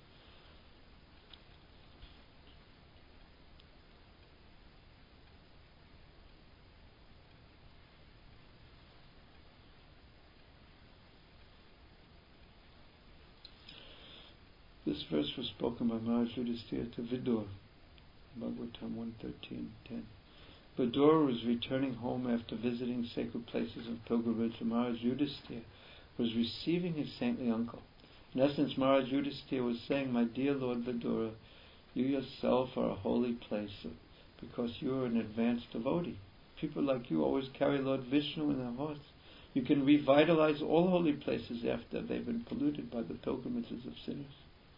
This verse was spoken by Maharaj Yudhisthira to Vidur, Bhagavatam one thirteen ten. Vidur was returning home after visiting sacred places of pilgrimage, and Maharaj Yudhisthira was receiving his saintly uncle. In essence, Maharaj Yudhisthira was saying, "My dear Lord Vidura, you yourself are a holy place because you are an advanced devotee. People like you always carry Lord Vishnu in their hearts. You can revitalize all holy places after they've been polluted by the pilgrimages of sinners.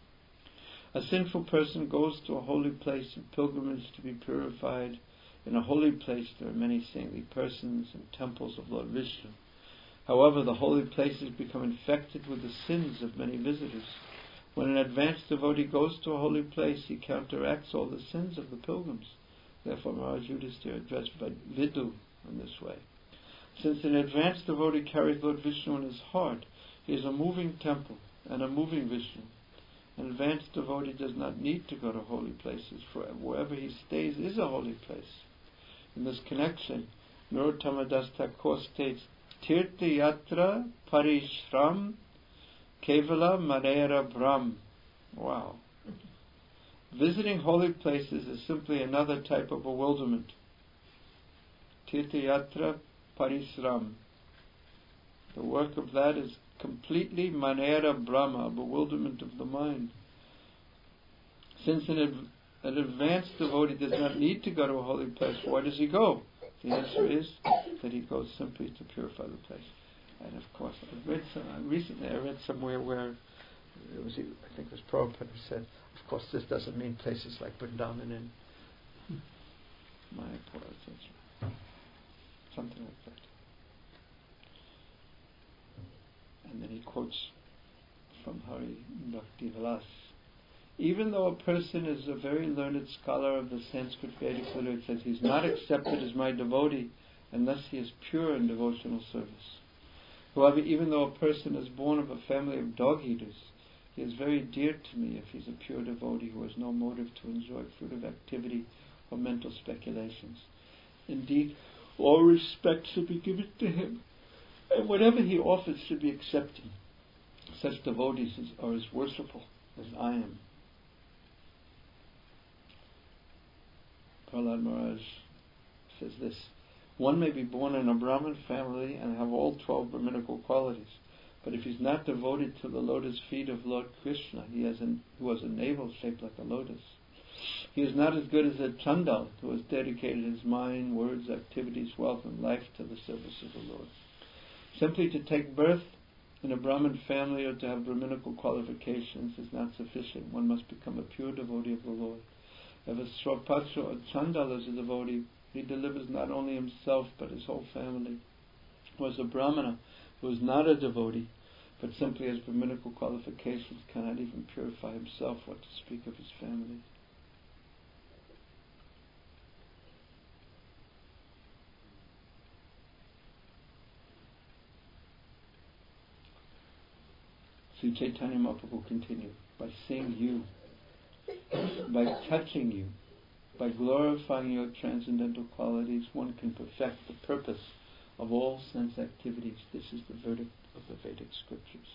A sinful person goes to a holy place of pilgrimage to be purified. In a holy place there are many saintly persons and temples of Lord Vishnu. However, the holy places become infected with the sins of many visitors. When an advanced devotee goes to a holy place, he counteracts all the sins of the pilgrims. Therefore, Maharaj Yudhisthira addressed by Vidu in this way. Since an advanced devotee carries Lord Vishnu in his heart, he is a moving temple and a moving Vishnu. An advanced devotee does not need to go to holy places, for wherever he stays is a holy place. In this connection, Narottama Das Thakur states, Tirtha Yatra Parishram Kevala Marera Brahm. Wow. Visiting holy places is simply another type of bewilderment. Tirtha Yatra Parishram. The work of that is completely Manera Brahma, bewilderment of the mind. Since an, adv- an advanced devotee does not need to go to a holy place, why does he go? The answer is that he goes simply to purify the place. And of course, I read some, recently I read somewhere where it was, I think it was Prabhupada who said, of course this doesn't mean places like Vrindavan and Mayapur, et cetera. Something like that. And then he quotes from Hari Bhakti Vilas. Even though a person is a very learned scholar of the Sanskrit Vedic literature, he is not accepted as my devotee unless he is pure in devotional service. However, even though a person is born of a family of dog-eaters, he is very dear to me if he is a pure devotee who has no motive to enjoy fruitive activity or mental speculations. Indeed, all respect should be given to him, and whatever he offers should be accepted. Such devotees are as worshipful as I am. Prahlad Maharaj says this, one may be born in a Brahmin family and have all twelve Brahminical qualities, but if he's not devoted to the lotus feet of Lord Krishna, he has an, who has a navel shaped like a lotus, he is not as good as a Chandal who has dedicated his mind, words, activities, wealth, and life to the service of the Lord. Simply to take birth in a Brahmin family or to have Brahminical qualifications is not sufficient. One must become a pure devotee of the Lord. If a Srapatra or Chandal is a devotee, he delivers not only himself but his whole family. Whereas a Brahmana who is not a devotee but simply has Brahminical qualifications cannot even purify himself, what to speak of his family. Sri Chaitanya Mahaprabhu continued, by seeing you, by touching you, by glorifying your transcendental qualities, one can perfect the purpose of all sense activities. This is the verdict of the Vedic scriptures.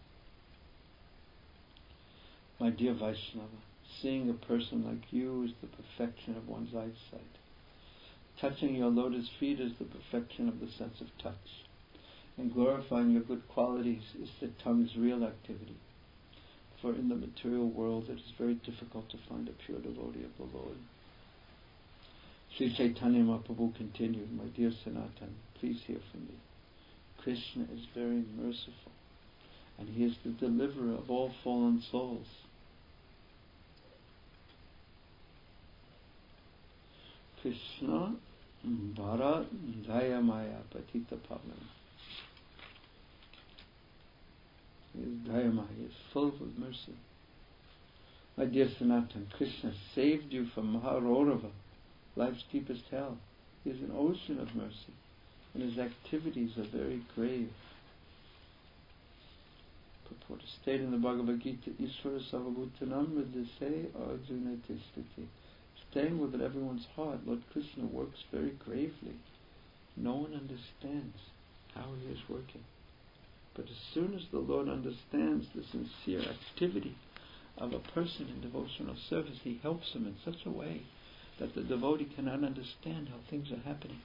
My dear Vaishnava, seeing a person like you is the perfection of one's eyesight. Touching your lotus feet is the perfection of the sense of touch. And glorifying your good qualities is the tongue's real activity. For in the material world it is very difficult to find a pure devotee of the Lord. Sri Chaitanya Mahaprabhu continued, my dear Sanatan, please hear from me. Krishna is very merciful, and he is the deliverer of all fallen souls. Krishna Vara Dayamaya Patita Pavan. He is Dayamaya, he is full of mercy. My dear Sanatan, Krishna saved you from Maharorava, life's deepest hell. He is an ocean of mercy, and his activities are very grave. Purport to state in the Bhagavad Gita, Ishvara Savabhutanam Vidase Arjuna Tishtati. Staying within everyone's heart, Lord Krishna works very gravely. No one understands how he is working. But as soon as the Lord understands the sincere activity of a person in devotional service, he helps him in such a way that the devotee cannot understand how things are happening.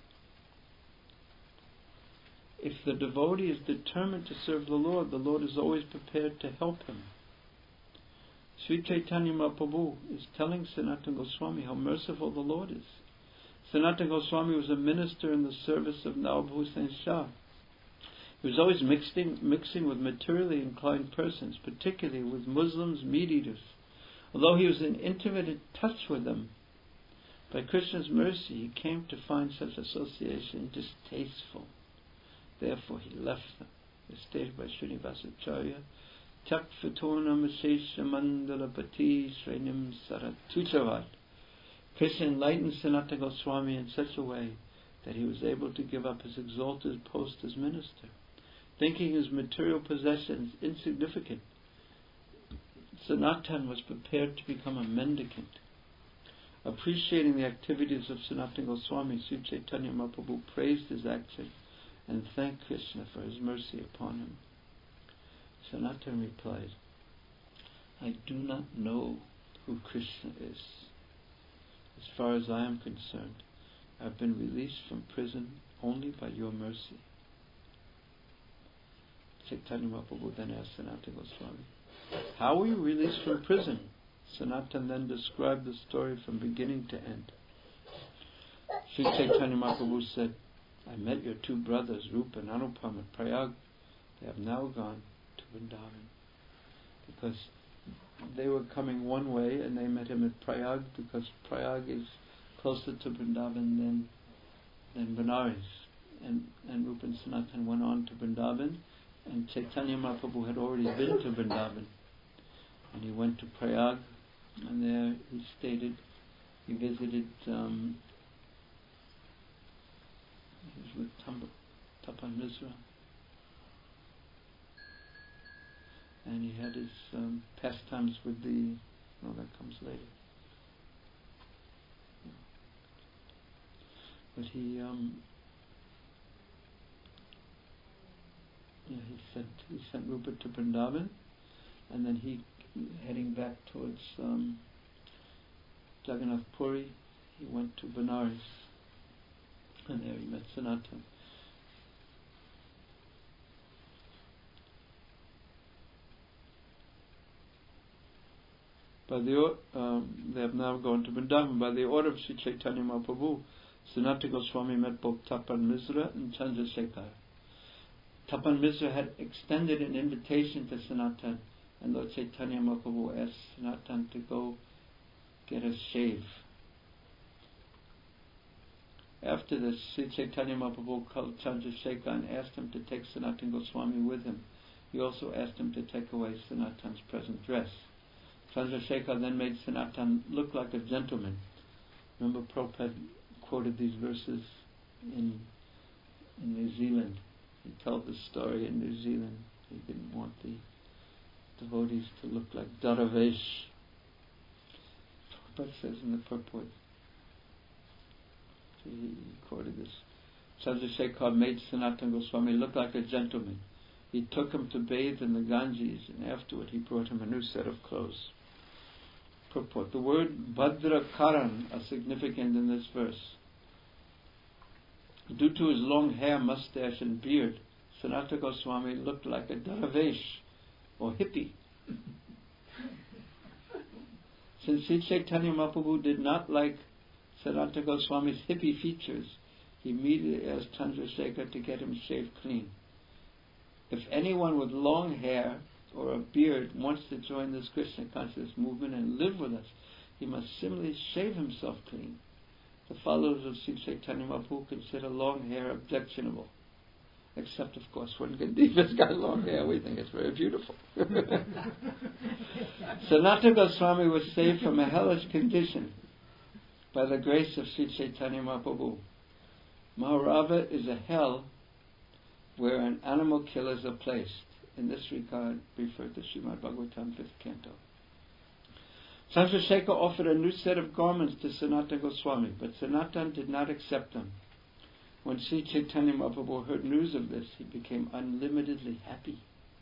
If the devotee is determined to serve the Lord, the Lord is always prepared to help him. Sri Chaitanya Mahaprabhu is telling Sanatana Goswami how merciful the Lord is. Sanatana Goswami was a minister in the service of Nawab Hussain Shah. He was always mixing, mixing with materially inclined persons, particularly with Muslims, meat-eaters. Although he was in intimate touch with them, by Krishna's mercy he came to find such association distasteful. Therefore he left them. As stated by Srinivasacharya, Tyak Fatonam Ashesha Mandalapati Srenim Saratuchavat. Krishna enlightened Sanatana Goswami in such a way that he was able to give up his exalted post as minister. Thinking his material possessions insignificant, Sanatan was prepared to become a mendicant. Appreciating the activities of Sanatana Goswami, Sri Chaitanya Mahaprabhu praised his action and thanked Krishna for his mercy upon him. Sanatana replied, I do not know who Krishna is. As far as I am concerned, I have been released from prison only by your mercy. Chaitanya Mahaprabhu then asked Sanatana Goswami, how were you released from prison? Sanatana then described the story from beginning to end. Sri Chaitanya Mahaprabhu said, I met your two brothers, Rupa and Anupam, at Prayag. They have now gone to Vrindavan. Because they were coming one way and they met him at Prayag, because Prayag is closer to Vrindavan than, than Benares. And, and Rupa and Sanatana went on to Vrindavan, and Chaitanya Mahaprabhu had already been to Vrindavan. And he went to Prayag, and there he stated, he visited, um, he was with Tam- Tapan Misra. And he had his um, pastimes with the, no, that comes later. But he, um, yeah, he sent he sent Rupert to Vrindavan, and then he, heading back towards um, Jagannath Puri, he went to Benares, and there he met Sanatana. By the um, they have now gone to Vrindavan. By the order of Sri Chaitanya Mahaprabhu, Sanatana Goswami met both Tapan Misra and Chandrasekhar. Tapan Misra had extended an invitation to Sanatana, and Lord Chaitanya Mahaprabhu asked Sanatana to go get a shave. After this, Sri Chaitanya Mahaprabhu called Chandrasekhar and asked him to take Sanatana Goswami with him. He also asked him to take away Sanatana's present dress. Chandrasekhar then made Sanatana look like a gentleman. Remember, Prabhupada quoted these verses in in New Zealand. He told the story in New Zealand. He didn't want the devotees to look like Daravesh. Prabhupada says in the purport, he quoted this. Chandrasekhar made Sanatana Goswami look like a gentleman. He took him to bathe in the Ganges, and afterward he brought him a new set of clothes. Purport. The word Bhadra Karan are significant in this verse. Due to his long hair, mustache and beard, Sanatana Goswami looked like a Daravesh or hippie. Since Sri Chaitanya Mahaprabhu did not like Sanatana Goswami's hippie features, he immediately asked Chandrasekhar to get him shaved clean. If anyone with long hair or a beard wants to join this Krishna consciousness movement and live with us, he must similarly shave himself clean. The followers of Sri Chaitanya Mahaprabhu consider long hair objectionable. Except, of course, when Gandiva's got long hair, we think it's very beautiful. Sanatana Goswami was saved from a hellish condition by the grace of Sri Chaitanya Mahaprabhu. Maharava is a hell where an animal killers are placed. In this regard, refer to Srimad Bhagavatam, fifth canto. Chandrasekhar offered a new set of garments to Sanatana Goswami, but Sanatana did not accept them. When Sri Chaitanya Mahaprabhu heard news of this, he became unlimitedly happy.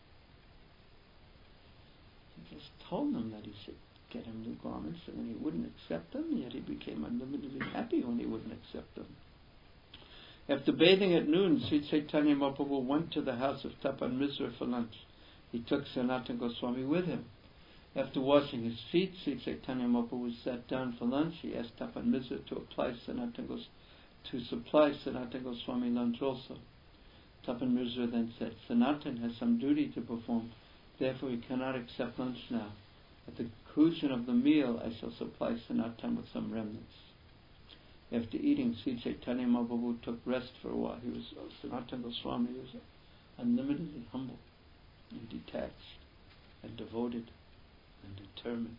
He just told them that he should get him new garments, and then he wouldn't accept them, yet he became unlimitedly happy when he wouldn't accept them. After bathing at noon, Sri Chaitanya Mahaprabhu went to the house of Tapan Misra for lunch. He took Sanatana Goswami with him. After washing his feet, Sri Chaitanya Mahaprabhu sat down for lunch. He asked Tapan Misra to apply Sanatana Goswami to supply Sanatana Goswami lunch also. Tapan Misra then said, Sanatana has some duty to perform, therefore he cannot accept lunch now. At the conclusion of the meal, I shall supply Sanatana with some remnants. After eating, Sri Chaitanya Mahaprabhu took rest for a while. He was Sanatana Goswami was unlimitedly humble and detached and devoted and determined.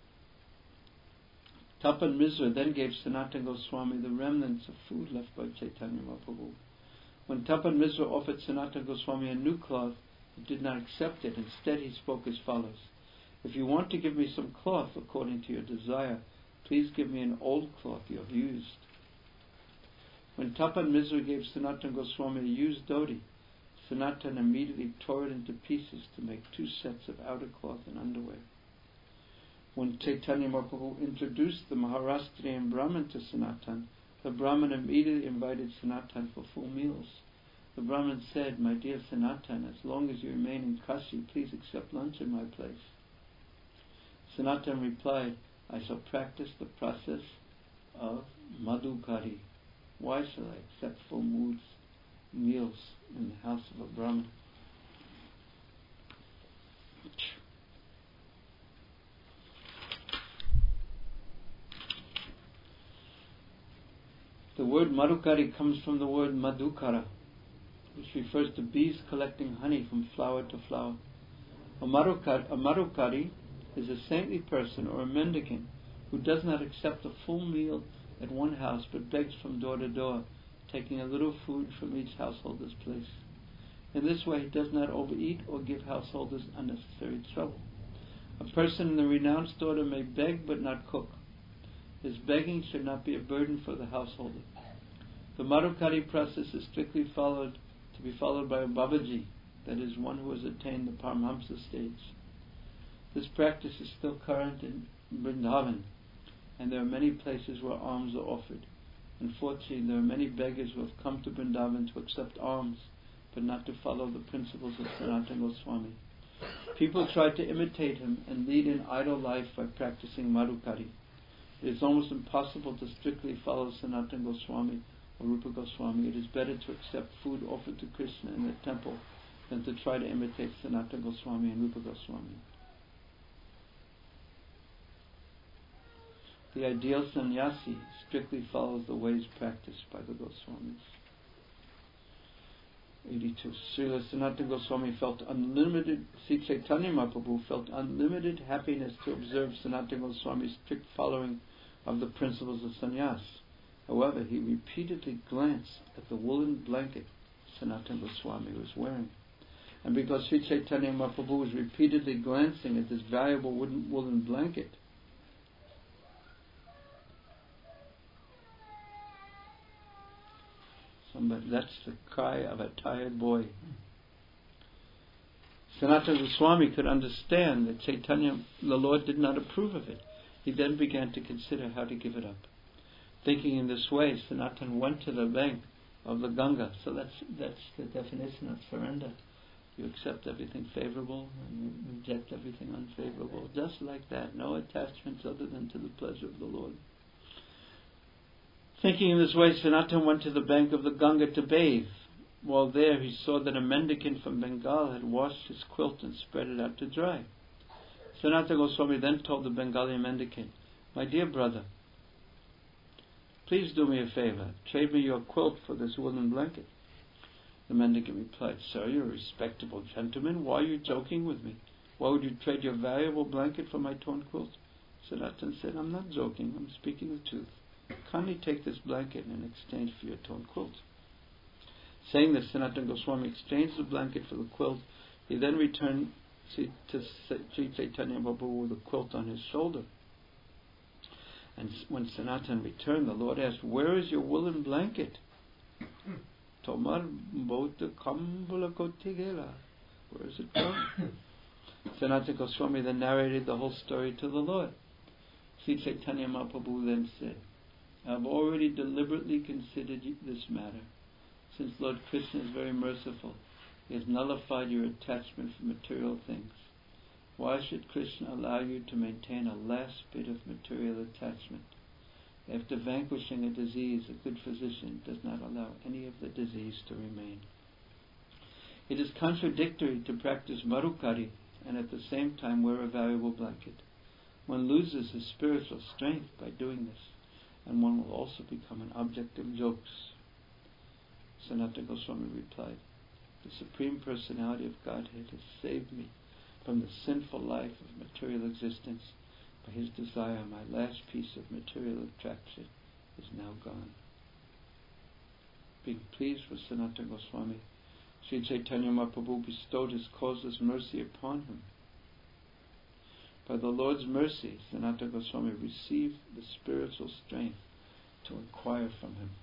Tapan Misra then gave Sanatana Goswami the remnants of food left by Chaitanya Mahaprabhu. When Tapan Misra offered Sanatana Goswami a new cloth, he did not accept it. Instead, he spoke as follows: If you want to give me some cloth according to your desire, please give me an old cloth you have used. When Tapan Misra gave Sanatana Goswami a used dhoti, Sanatana immediately tore it into pieces to make two sets of outer cloth and underwear. When Chaitanya Mahaprabhu introduced the Maharashtrian Brahmin to Sanatana, the Brahmin immediately invited Sanatana for full meals. The Brahmin said, My dear Sanatana, as long as you remain in Kashi, please accept lunch in my place. Sanatana replied, I shall practice the process of madhukari. Why shall I accept full moods, meals in the house of a Brahmin? The word madhukari comes from the word madhukara, which refers to bees collecting honey from flower to flower. A madhukari, a madhukari is a saintly person or a mendicant who does not accept a full meal at one house but begs from door to door, taking a little food from each householder's place. In this way he does not overeat or give householders unnecessary trouble. A person in the renounced order may beg but not cook. His begging should not be a burden for the householder. The madhukari process is strictly followed to be followed by a Babaji, that is, one who has attained the Paramhamsa stage. This practice is still current in Vrindavan, and there are many places where alms are offered. Unfortunately, there are many beggars who have come to Vrindavan to accept alms, but not to follow the principles of Sanatana Goswami. People try to imitate him and lead an idle life by practicing madhukari. It is almost impossible to strictly follow Sanatana Goswami or Rupa Goswami. It is better to accept food offered to Krishna in the temple than to try to imitate Sanatana Goswami and Rupa Goswami. The ideal sannyasi strictly follows the ways practiced by the Goswamis. eighty-two. Srila Sanatana Goswami felt unlimited, Sri Chaitanya Mahaprabhu felt unlimited happiness to observe Sanatana Goswami's strict following of the principles of sannyas. However, he repeatedly glanced at the woolen blanket Sanatana Goswami was wearing. And because Sri Chaitanya Mahaprabhu was repeatedly glancing at this valuable wooden, woolen blanket, Somebody, that's the cry of a tired boy. Sanatana Goswami could understand that Chaitanya, the Lord, did not approve of it. He then began to consider how to give it up. Thinking in this way, Sanatana went to the bank of the Ganga. So that's that's the definition of surrender. You accept everything favorable and you reject everything unfavorable. Just like that, no attachments other than to the pleasure of the Lord. Thinking in this way, Sanatan went to the bank of the Ganga to bathe. While there, he saw that a mendicant from Bengal had washed his quilt and spread it out to dry. Sanatana Goswami then told the Bengali mendicant, "My dear brother, please do me a favor. Trade me your quilt for this woolen blanket." The mendicant replied, "Sir, you're a respectable gentleman. Why are you joking with me? Why would you trade your valuable blanket for my torn quilt?" Sanatan said, "I'm not joking. I'm speaking the truth. Kindly take this blanket in exchange for your torn quilt." Saying this, Sanatana Goswami exchanged the blanket for the quilt. He then returned to Sri Chaitanya Mahaprabhu with the quilt on his shoulder. And when Sanatan returned, the Lord asked, "Where is your woolen blanket?" Tomar Bauta Kambala Kotigela. Where is it gone? Sanatana Goswami then narrated the whole story to the Lord. Sri Chaitanya Mahaprabhu then said, "I have already deliberately considered this matter. Since Lord Krishna is very merciful, He has nullified your attachment for material things. Why should Krishna allow you to maintain a last bit of material attachment? After vanquishing a disease, a good physician does not allow any of the disease to remain. It is contradictory to practice marukari and at the same time wear a valuable blanket. One loses his spiritual strength by doing this, and one will also become an object of jokes." Sanatana Goswami replied, "The Supreme Personality of Godhead has saved me from the sinful life of material existence. By His desire, my last piece of material attraction is now gone." Being pleased with Sanatana Goswami, Sri Chaitanya Mahaprabhu bestowed His causeless mercy upon him. By the Lord's mercy, Sanatana Goswami received the spiritual strength to inquire from Him.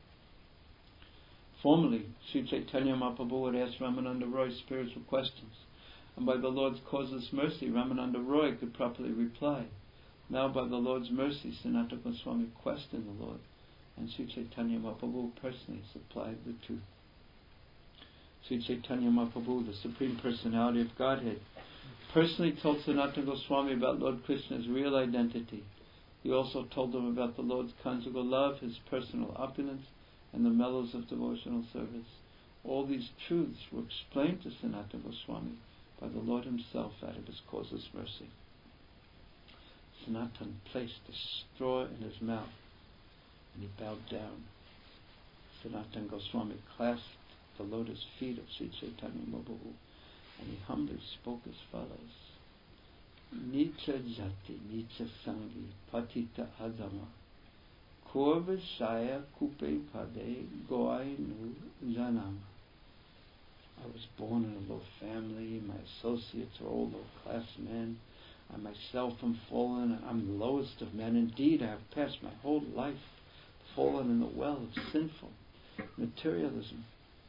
Formerly, Sri Chaitanya Mahaprabhu would ask Ramananda Roy spiritual questions, and by the Lord's causeless mercy, Ramananda Roy could properly reply. Now, by the Lord's mercy, Sanatana Goswami questioned the Lord, and Sri Chaitanya Mahaprabhu personally supplied the truth. Sri Chaitanya Mahaprabhu, the Supreme Personality of Godhead, personally told Sanatana Goswami about Lord Krishna's real identity. He also told him about the Lord's conjugal love, His personal opulence, and the mellows of devotional service. All these truths were explained to Sanatana Goswami by the Lord Himself out of His causeless mercy. Sanatana placed a straw in his mouth and he bowed down. Sanatana Goswami clasped the lotus feet of Sri Chaitanya Mahaprabhu and he humbly spoke as follows: "Nicha jati, nicha sangi, patita adama, Korvashaya kupe pade goainu janama." I was born in a low family, my associates are all low-class men, I myself am fallen, and I'm the lowest of men. Indeed, I have passed my whole life fallen in the well of sinful materialism.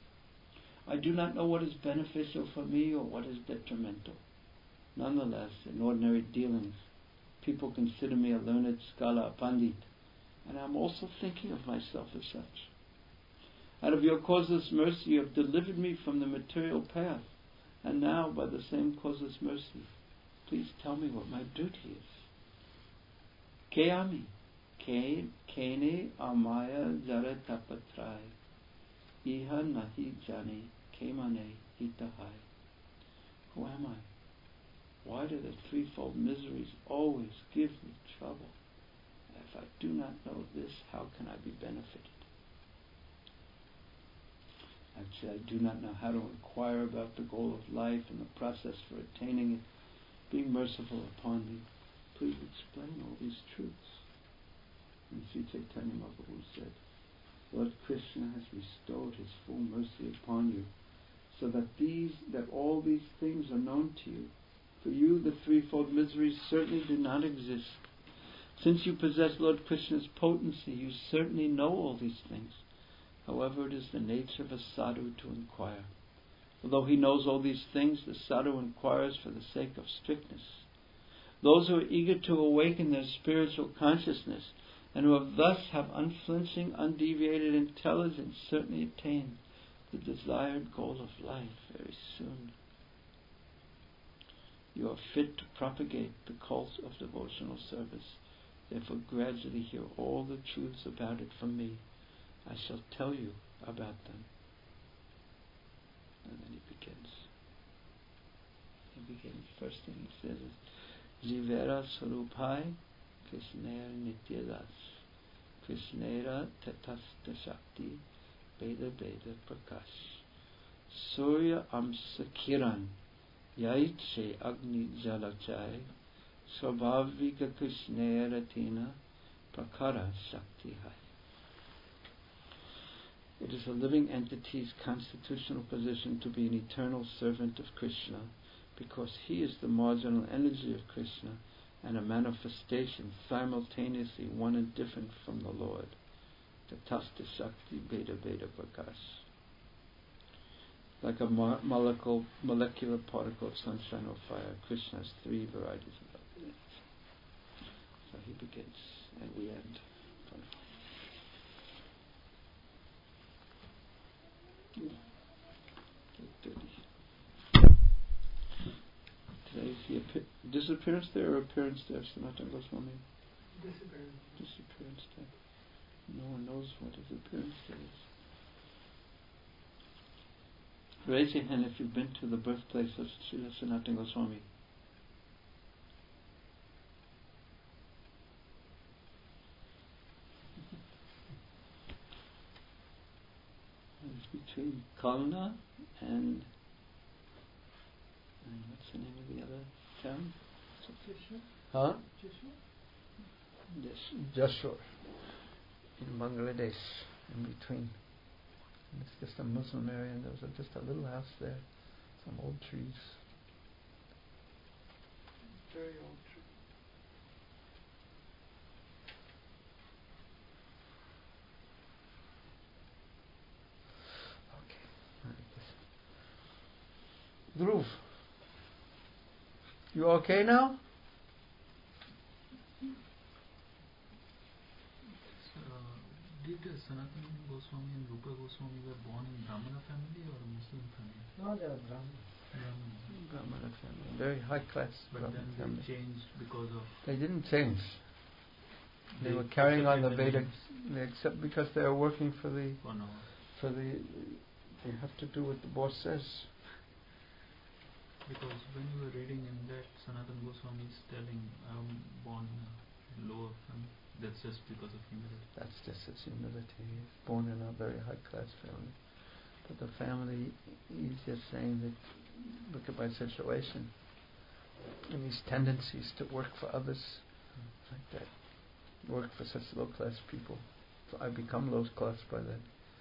I do not know what is beneficial for me or what is detrimental. Nonetheless, in ordinary dealings, people consider me a learned scholar, a pandit, and I'm also thinking of myself as such. Out of your causeless mercy, you have delivered me from the material path, and now, by the same causeless mercy, please tell me what my duty is. Keami, kene amaya jaratapatrai, iha nahi jani kemane hitahai. Who am I? Why do the threefold miseries always give me trouble? If I do not know this, how can I be benefited? Actually, I do not know how to inquire about the goal of life and the process for attaining it. Being merciful upon me, please explain all these truths. And Sri Chaitanya Mahaprabhu said, Lord Krishna has bestowed His full mercy upon you, so that these, that all these things are known to you. For you, the threefold miseries certainly do not exist. Since you possess Lord Krishna's potency, you certainly know all these things. However, it is the nature of a sadhu to inquire. Although he knows all these things, the sadhu inquires for the sake of strictness. Those who are eager to awaken their spiritual consciousness and who have thus have unflinching, undeviated intelligence certainly attain the desired goal of life very soon. You are fit to propagate the cult of devotional service Therefore gradually hear all the truths about it from me. I shall tell you about them. And then he begins. He begins. First thing he says is Jivera Sarupai Krishnera Nityadas Krishnera Tatasta Shakti Veda Veda Prakash Surya Amsa Kiran Yaitse Agni Jalachai Swabhavika Krishnera Tina Prakara Shakti Hai. It is a living entity's constitutional position to be an eternal servant of Krishna, because he is the marginal energy of Krishna and a manifestation simultaneously one and different from the Lord. Tatasta Shakti Veda Veda Prakash. Like a mo- molecule, molecular particle of sunshine or fire, Krishna has three varieties of love. So he begins and we end. Today's the appi- disappearance there or appearance there, Sanatana Goswami? Disappearance. Disappearance there. No one knows what his appearance there is. Raise your hand if you've been to the birthplace of Srila Sanatana Goswami. It's between Kalna and, and what's the name of the other town? Jeshur? Huh? Jeshur? Yes, Jashur, in Bangladesh, in between. And it's just a Muslim area, and there was a, just a little house there, some old trees. Very old tree. Dhruv, you okay now? Did Sanatana Goswami and Rupa Goswami were born in Brahmana family or a Muslim family? No, they are Brahmin. Brahmana. Brahmana family, very high class But Brahmana then family. they changed because of... They didn't change. They, They were carrying on the accepted Vedic, names. they accept because they are working for the, For now. for the, they have to do what the boss says. Because when you were reading in that, Sanatana Goswami is telling, I'm born in a lower family. That's just because of humility. That's just his humility. He's born in a very high class family. But the family, he's just saying that, look at my situation. And these tendencies to work for others, mm. like that. Work for such low class people. So I become low class by then.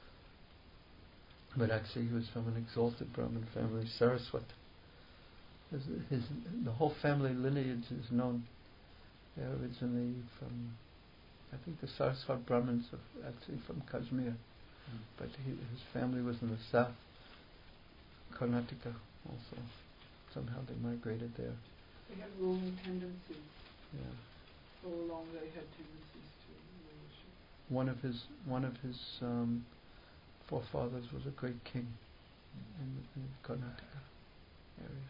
But actually he was from an exalted Brahmin family, Saraswat. His, his, the whole family lineage is known. They're originally from, I think the Saraswat Brahmins are actually from Kashmir. Mm. But he, his family was in the south, Karnataka also. Somehow they migrated there. They had ruling tendencies. Yeah. All along they had tendencies to rulership. One of his one of his um, forefathers was a great king mm. in, in Karnataka area.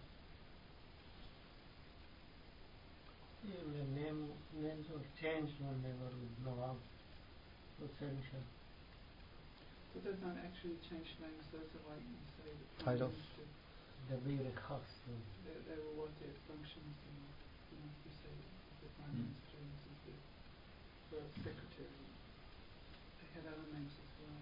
Yeah, the name, names were changed when they were with Nawab. So those not actually changed names, those are like you say the titles. The bigger cost. They, they were what their functions and you know, you say the prime mm. minister and the first secretary. They had other names as well.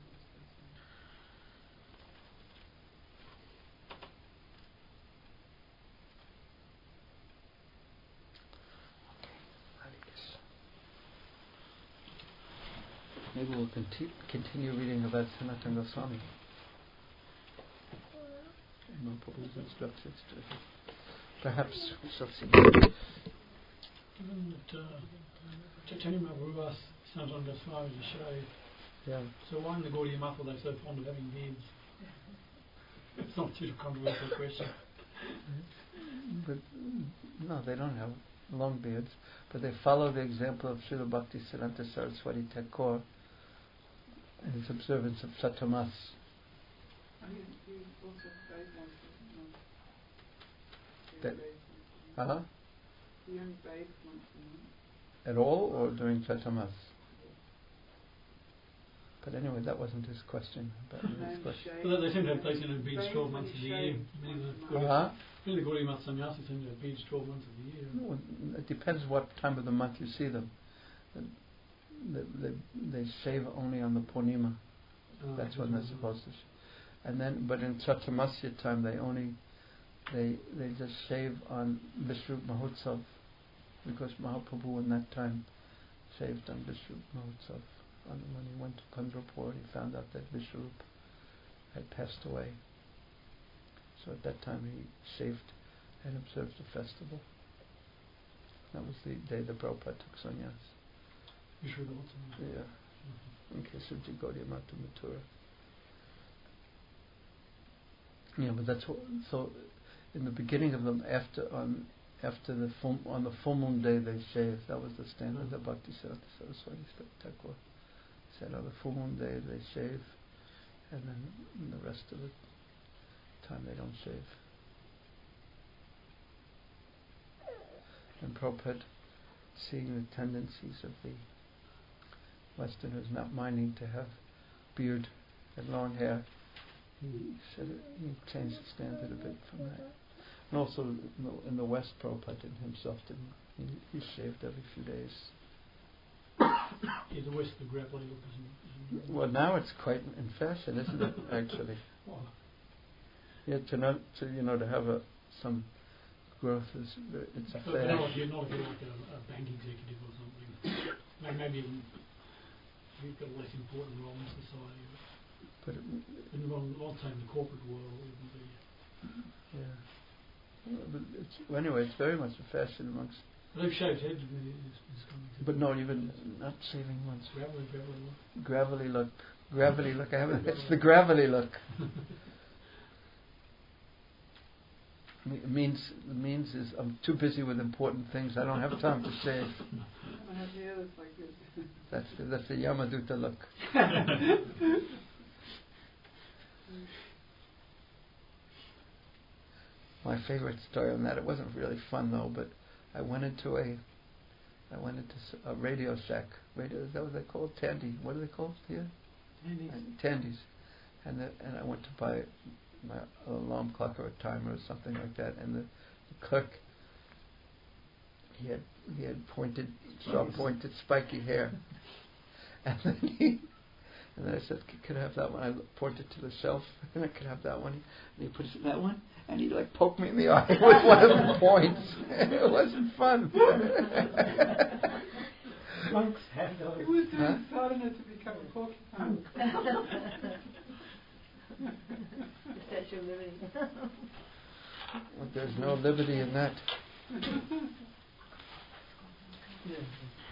Maybe we'll conti- continue reading about Sanatana Goswami. Mahaprabhu's instructions. Perhaps we shall see. Given that uh, Chaitanya Mahaprabhu asked Sanatana Goswami to shave, yeah. so why in the Gaudiya Math are they so fond of having beards? It's not too controversial question. But no, they don't have long beards, but they follow the example of Srila Bhakti Siddhanta Saraswati Thakur and his observance of Satamas. That, huh? He only bathed once a month. at all, or during Chatamas? But anyway, that wasn't his question. But his question. Well, they seem to have placed in beads twelve months of the year. Many of the Uh-huh. many of the Gaudiya Math sannyasis seem to have beads twelve months of the year. Well, it depends what time of the month you see them. They, they, they shave only on the Purnima. Oh, That's when they're supposed to. Sh- and then, but in Chatamasya time, they only they they just shave on Vishnu Mahotsav, because Mahaprabhu in that time shaved on Vishnu Mahotsav. And when he went to Pandharpur, he found out that Vishwarup had passed away. So at that time, he shaved and observed the festival. That was the day the Prabhupada took sannyas. Vishnu Mahotsav. Yeah. In case of Gaudiya Mata Mathura. Yeah, but that's what, so in the beginning of them, after on after the full, on the full moon day they shave. That was the standard. The Bhakti Saraswati Thakur said on the full moon day they shave, and then the rest of the time they don't shave. And Prabhupada, seeing the tendencies of the Westerners not minding to have beard and long hair, he said it, he changed the standard a bit from that. And also in the, in the West, Prabhupada himself didn't. He, he shaved every few days. Yeah, the West, the grappling look isn't, isn't Well, now it's quite in fashion, isn't it? Actually, well, yeah. To not to you know to have a some growth is it's a but not if fashion. you're not if you're like a, a bank executive or something. Like maybe even you've got a less important role in society. But it, In the long, long time, the corporate world wouldn't be. yeah. Well, but it's, well, anyway, it's very much a fashion amongst. They've shaved heads. Is, is coming to But not even not shaving ones. gravelly, gravelly look. Gravelly look, gravelly look. I haven't. It's the gravelly look. It means it means is I'm too busy with important things. I don't have time to shave. I have the others like this. That's the, that's the Yamaduta look. My favorite story on that. It wasn't really fun though, but I went into a I went into s- a Radio Shack. Radio, is that what they call it? Tandy. What are they called here? Tandies. Tandies. And the, and I went to buy my alarm clock or a timer or something like that. And the, the clerk, he had he had pointed, sharp pointed, spiky hair. And then he, and then I said, "Could I have that one?" I pointed to the shelf, and I could have that one. And he put it, that one, and he like poked me in the eye with one of the points. It wasn't fun. Monks have those. It was Huh? doing sadhana to become a porcupine. The Statue of Liberty. But there's no liberty in that. Yes.